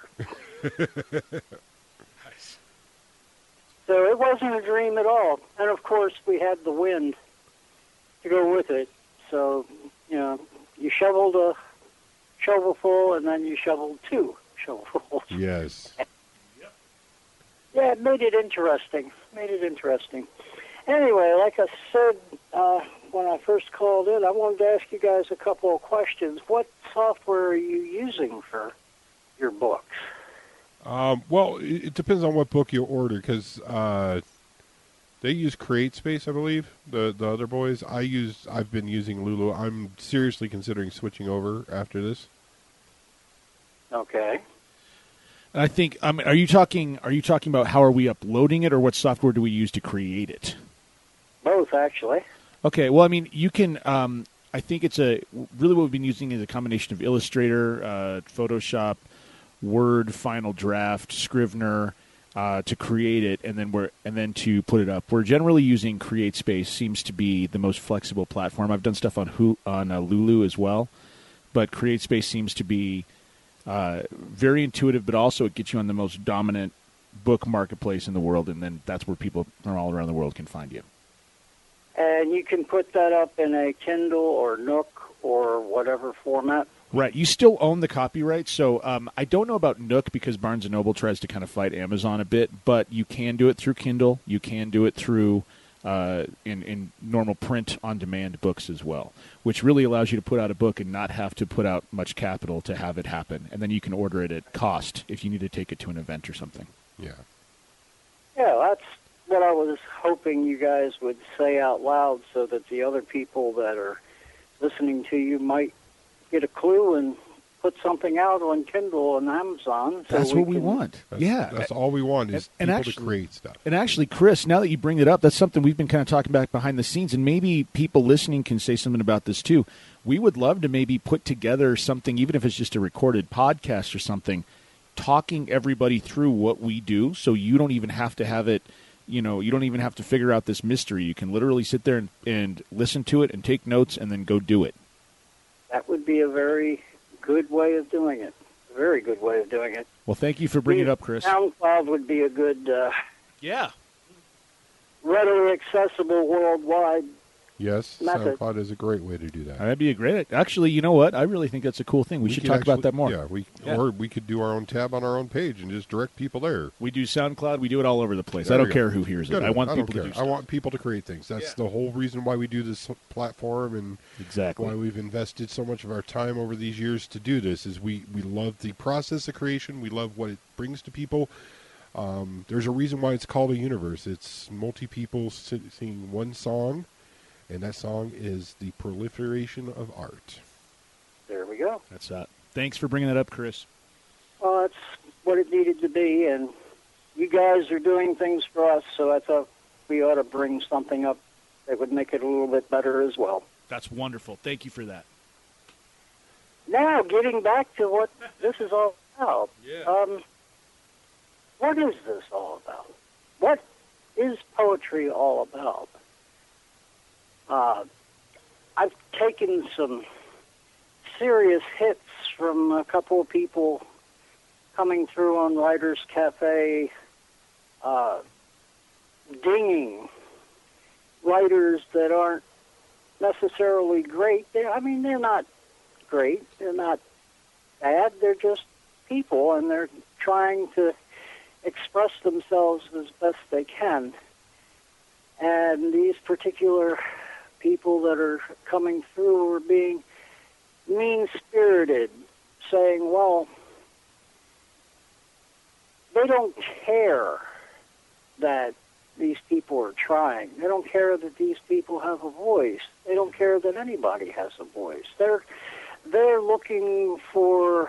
S5: Nice.
S14: So it wasn't a dream at all. And, of course, we had the wind to go with it. So, you know, you shoveled a shovelful and then you shoveled 2 shovelfuls.
S4: Yes.
S14: Yeah, it made it interesting. Anyway, like I said when I first called in, I wanted to ask you guys a couple of questions. What software are you using for your books?
S4: Well, it depends on what book you order, because they use CreateSpace, I believe. The other boys. I've been using Lulu. I'm seriously considering switching over after this.
S14: Okay.
S5: And I think, are you talking about how are we uploading it, or what software do we use to create it?
S14: Both, actually.
S5: Okay, well, I mean, you can. I think it's really what we've been using is a combination of Illustrator, Photoshop, Word, Final Draft, Scrivener to create it, and then to put it up. We're generally using CreateSpace. Seems to be the most flexible platform. I've done stuff on Lulu as well, but CreateSpace seems to be very intuitive, but also it gets you on the most dominant book marketplace in the world, and then that's where people from all around the world can find you.
S14: And you can put that up in a Kindle or Nook or whatever format?
S5: Right. You still own the copyright, so I don't know about Nook because Barnes & Noble tries to kind of fight Amazon a bit, but you can do it through Kindle. You can do it through in normal print-on-demand books as well, which really allows you to put out a book and not have to put out much capital to have it happen. And then you can order it at cost if you need to take it to an event or something.
S4: Yeah.
S14: Yeah, that's what I was hoping you guys would say out loud so that the other people that are listening to you might get a clue and put something out on Kindle and Amazon. So
S5: That's what we
S14: can-
S5: want.
S4: That's all we want is
S5: And
S4: people
S5: actually-
S4: to create stuff.
S5: And actually, Chris, now that you bring it up, that's something we've been kind of talking about behind the scenes, and maybe people listening can say something about this too. We would love to maybe put together something, even if it's just a recorded podcast or something, talking everybody through what we do, so you don't even have to have it, you don't even have to figure out this mystery. You can literally sit there and listen to it and take notes and then go do it.
S14: That would be a very good way of doing it. A very good way of doing it.
S5: Well, thank you for bringing it up, Chris.
S14: SoundCloud would be a good, readily accessible worldwide.
S4: Yes,
S14: method.
S4: SoundCloud is a great way to do that.
S5: That'd be a great. Actually, you know what? I really think that's a cool thing. We should
S4: could
S5: talk about
S4: actually-
S5: that more.
S4: Yeah, or we could do our own tab on our own page and just direct people there.
S5: We do SoundCloud. We do it all over the place.
S4: There
S5: I
S4: we
S5: don't
S4: go.
S5: care who hears it.
S4: Good.
S5: I want
S4: don't
S5: people to
S4: care.
S5: do stuff.
S4: I want people to create things. That's the whole reason why we do this platform and
S5: exactly
S4: why we've invested so much of our time over these years to do this. Is we love the process of creation. We love what it brings to people. There's a reason why it's called a universe. It's multi-people singing one song, and that song is the proliferation of art.
S14: There we go.
S5: That's that. Thanks for bringing that up, Chris.
S14: Well, that's what it needed to be, and you guys are doing things for us, so I thought we ought to bring something up that would make it a little bit better as well.
S5: That's wonderful. Thank you for that.
S14: Now, getting back to what this is all about. What is this all about? What is poetry all about? I've taken some serious hits from a couple of people coming through on Writers Cafe, dinging writers that aren't necessarily great. They're not great. They're not bad. They're just people, and they're trying to express themselves as best they can. And these particular people that are coming through are being mean-spirited, saying, well, they don't care that these people are trying. They don't care that these people have a voice. They don't care that anybody has a voice. They're looking for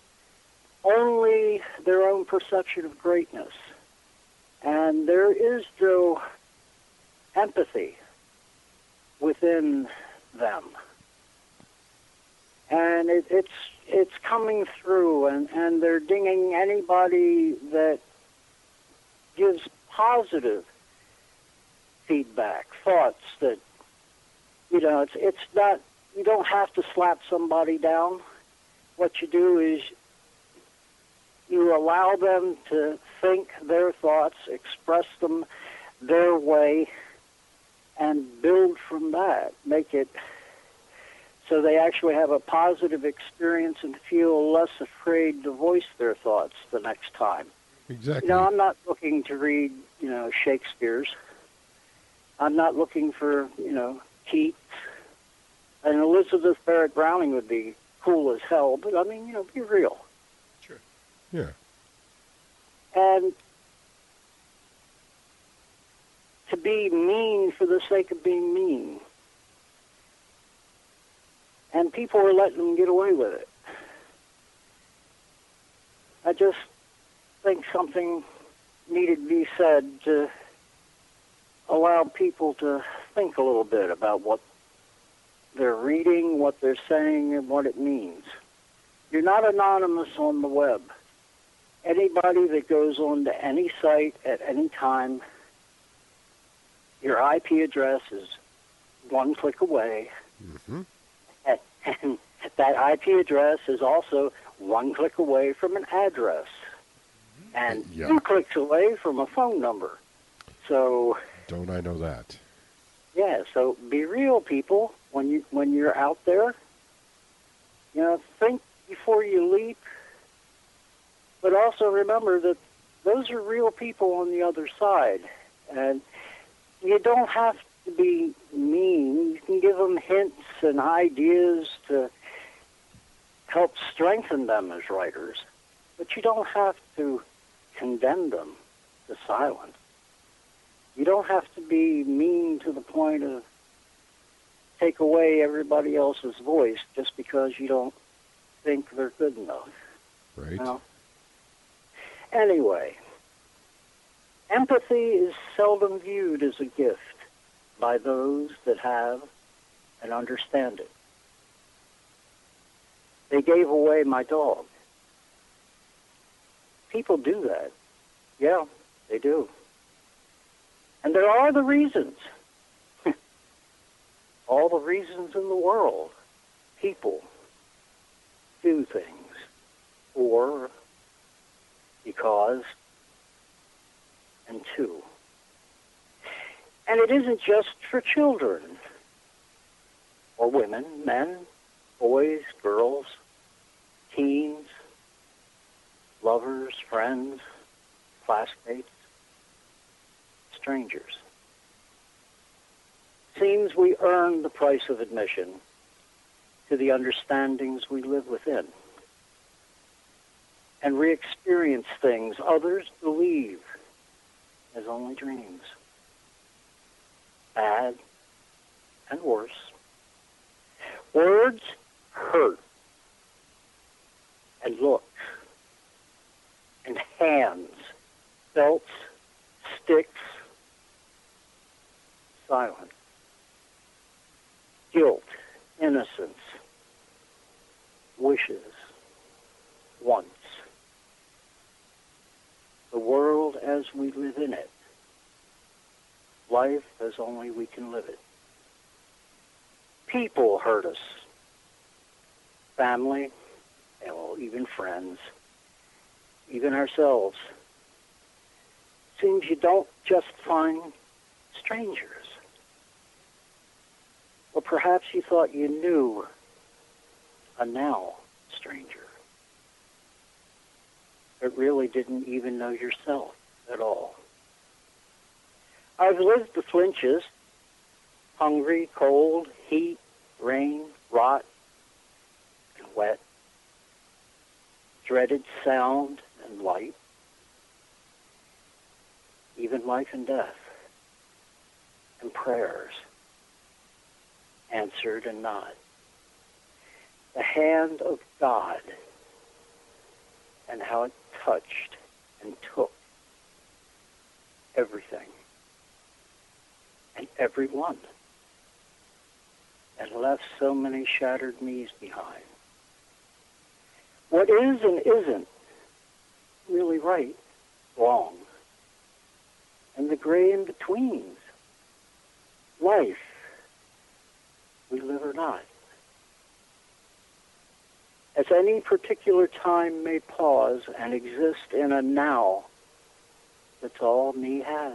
S14: only their own perception of greatness. And there is no empathy within them. And it's coming through, and they're dinging anybody that gives positive feedback, thoughts that, it's not, you don't have to slap somebody down. What you do is you allow them to think their thoughts, express them their way, and build from that. Make it so they actually have a positive experience and feel less afraid to voice their thoughts the next time.
S4: Exactly.
S14: I'm not looking to read, Shakespeare's. I'm not looking for, Keats. And Elizabeth Barrett Browning would be cool as hell, but be real.
S5: Sure.
S4: Yeah.
S14: And to be mean for the sake of being mean. And people are letting them get away with it. I just think something needed to be said to allow people to think a little bit about what they're reading, what they're saying, and what it means. You're not anonymous on the web. Anybody that goes on to any site at any time, your IP address is one click away.
S4: Mm-hmm.
S14: And that IP address is also one click away from an address. And 2 clicks away from a phone number. So,
S4: don't I know that?
S14: yeah, so be real, people. When you're out there, think before you leap. But also remember that those are real people on the other side. And you don't have to be mean. You can give them hints and ideas to help strengthen them as writers. But you don't have to condemn them to silence. You don't have to be mean to the point of take away everybody else's voice just because you don't think they're good enough.
S4: Right.
S14: Well, anyway, empathy is seldom viewed as a gift by those that have and understand it. They gave away my dog. People do that. Yeah, they do. And there are the reasons. All the reasons in the world. People do things. Or because, and two. And it isn't just for children, or women, men, boys, girls, teens, lovers, friends, classmates, strangers. Seems we earn the price of admission to the understandings we live within and re-experience things others believe as only dreams. Bad and worse. Words hurt. And looks. And hands. Belts. Sticks. Silence. Guilt. Innocence. Wishes. Wants. The world as we live in it. Life as only we can live it. People hurt us. Family, well, even friends, even ourselves. Seems you don't just find strangers. Or perhaps you thought you knew a now stranger, but really didn't even know yourself at all. I've lived the flinches, hungry, cold, heat, rain, rot, and wet, dreaded sound and light, even life and death, and prayers, answered and not. The hand of God, and how it touched and took everything and everyone, and left so many shattered knees behind. What is and isn't really right, wrong, and the gray in betweens, life, we live or not. As any particular time may pause and exist in a now, that's all me has.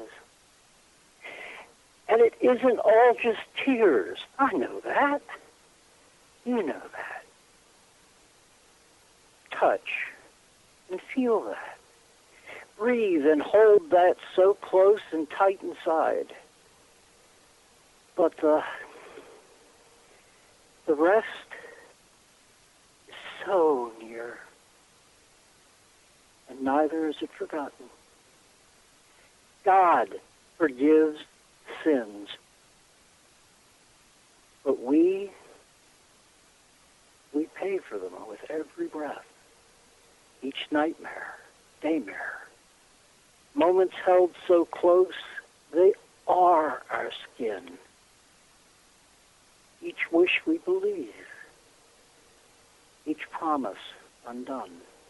S14: And it isn't all just tears. I know that. You know that. Touch and feel that. Breathe and hold that so close and tight inside. But the rest is so near, and neither is it forgotten. God forgives sins, but we pay for them with every breath, each nightmare, daymare. Moments held so close, they are our skin. Each wish we believe, each promise undone.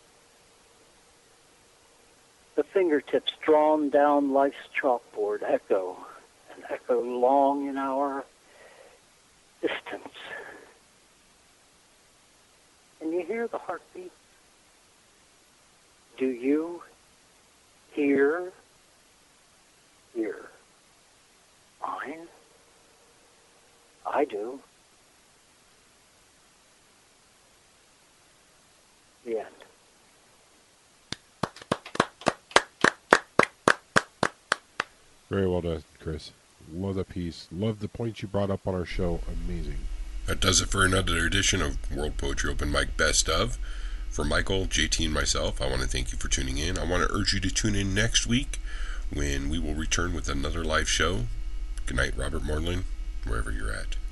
S14: The fingertips drawn down life's chalkboard echo, and echo long in our distance. Can you hear the heartbeat? Do you hear mine? I do. The end.
S4: Very well done, Chris. Love the piece. Love the points you brought up on our show. Amazing.
S2: That does it for another edition of World Poetry Open Mic Best Of. For Michael, JT, and myself, I want to thank you for tuning in. I want to urge you to tune in next week when we will return with another live show. Good night, Robert Morlin, wherever you're at.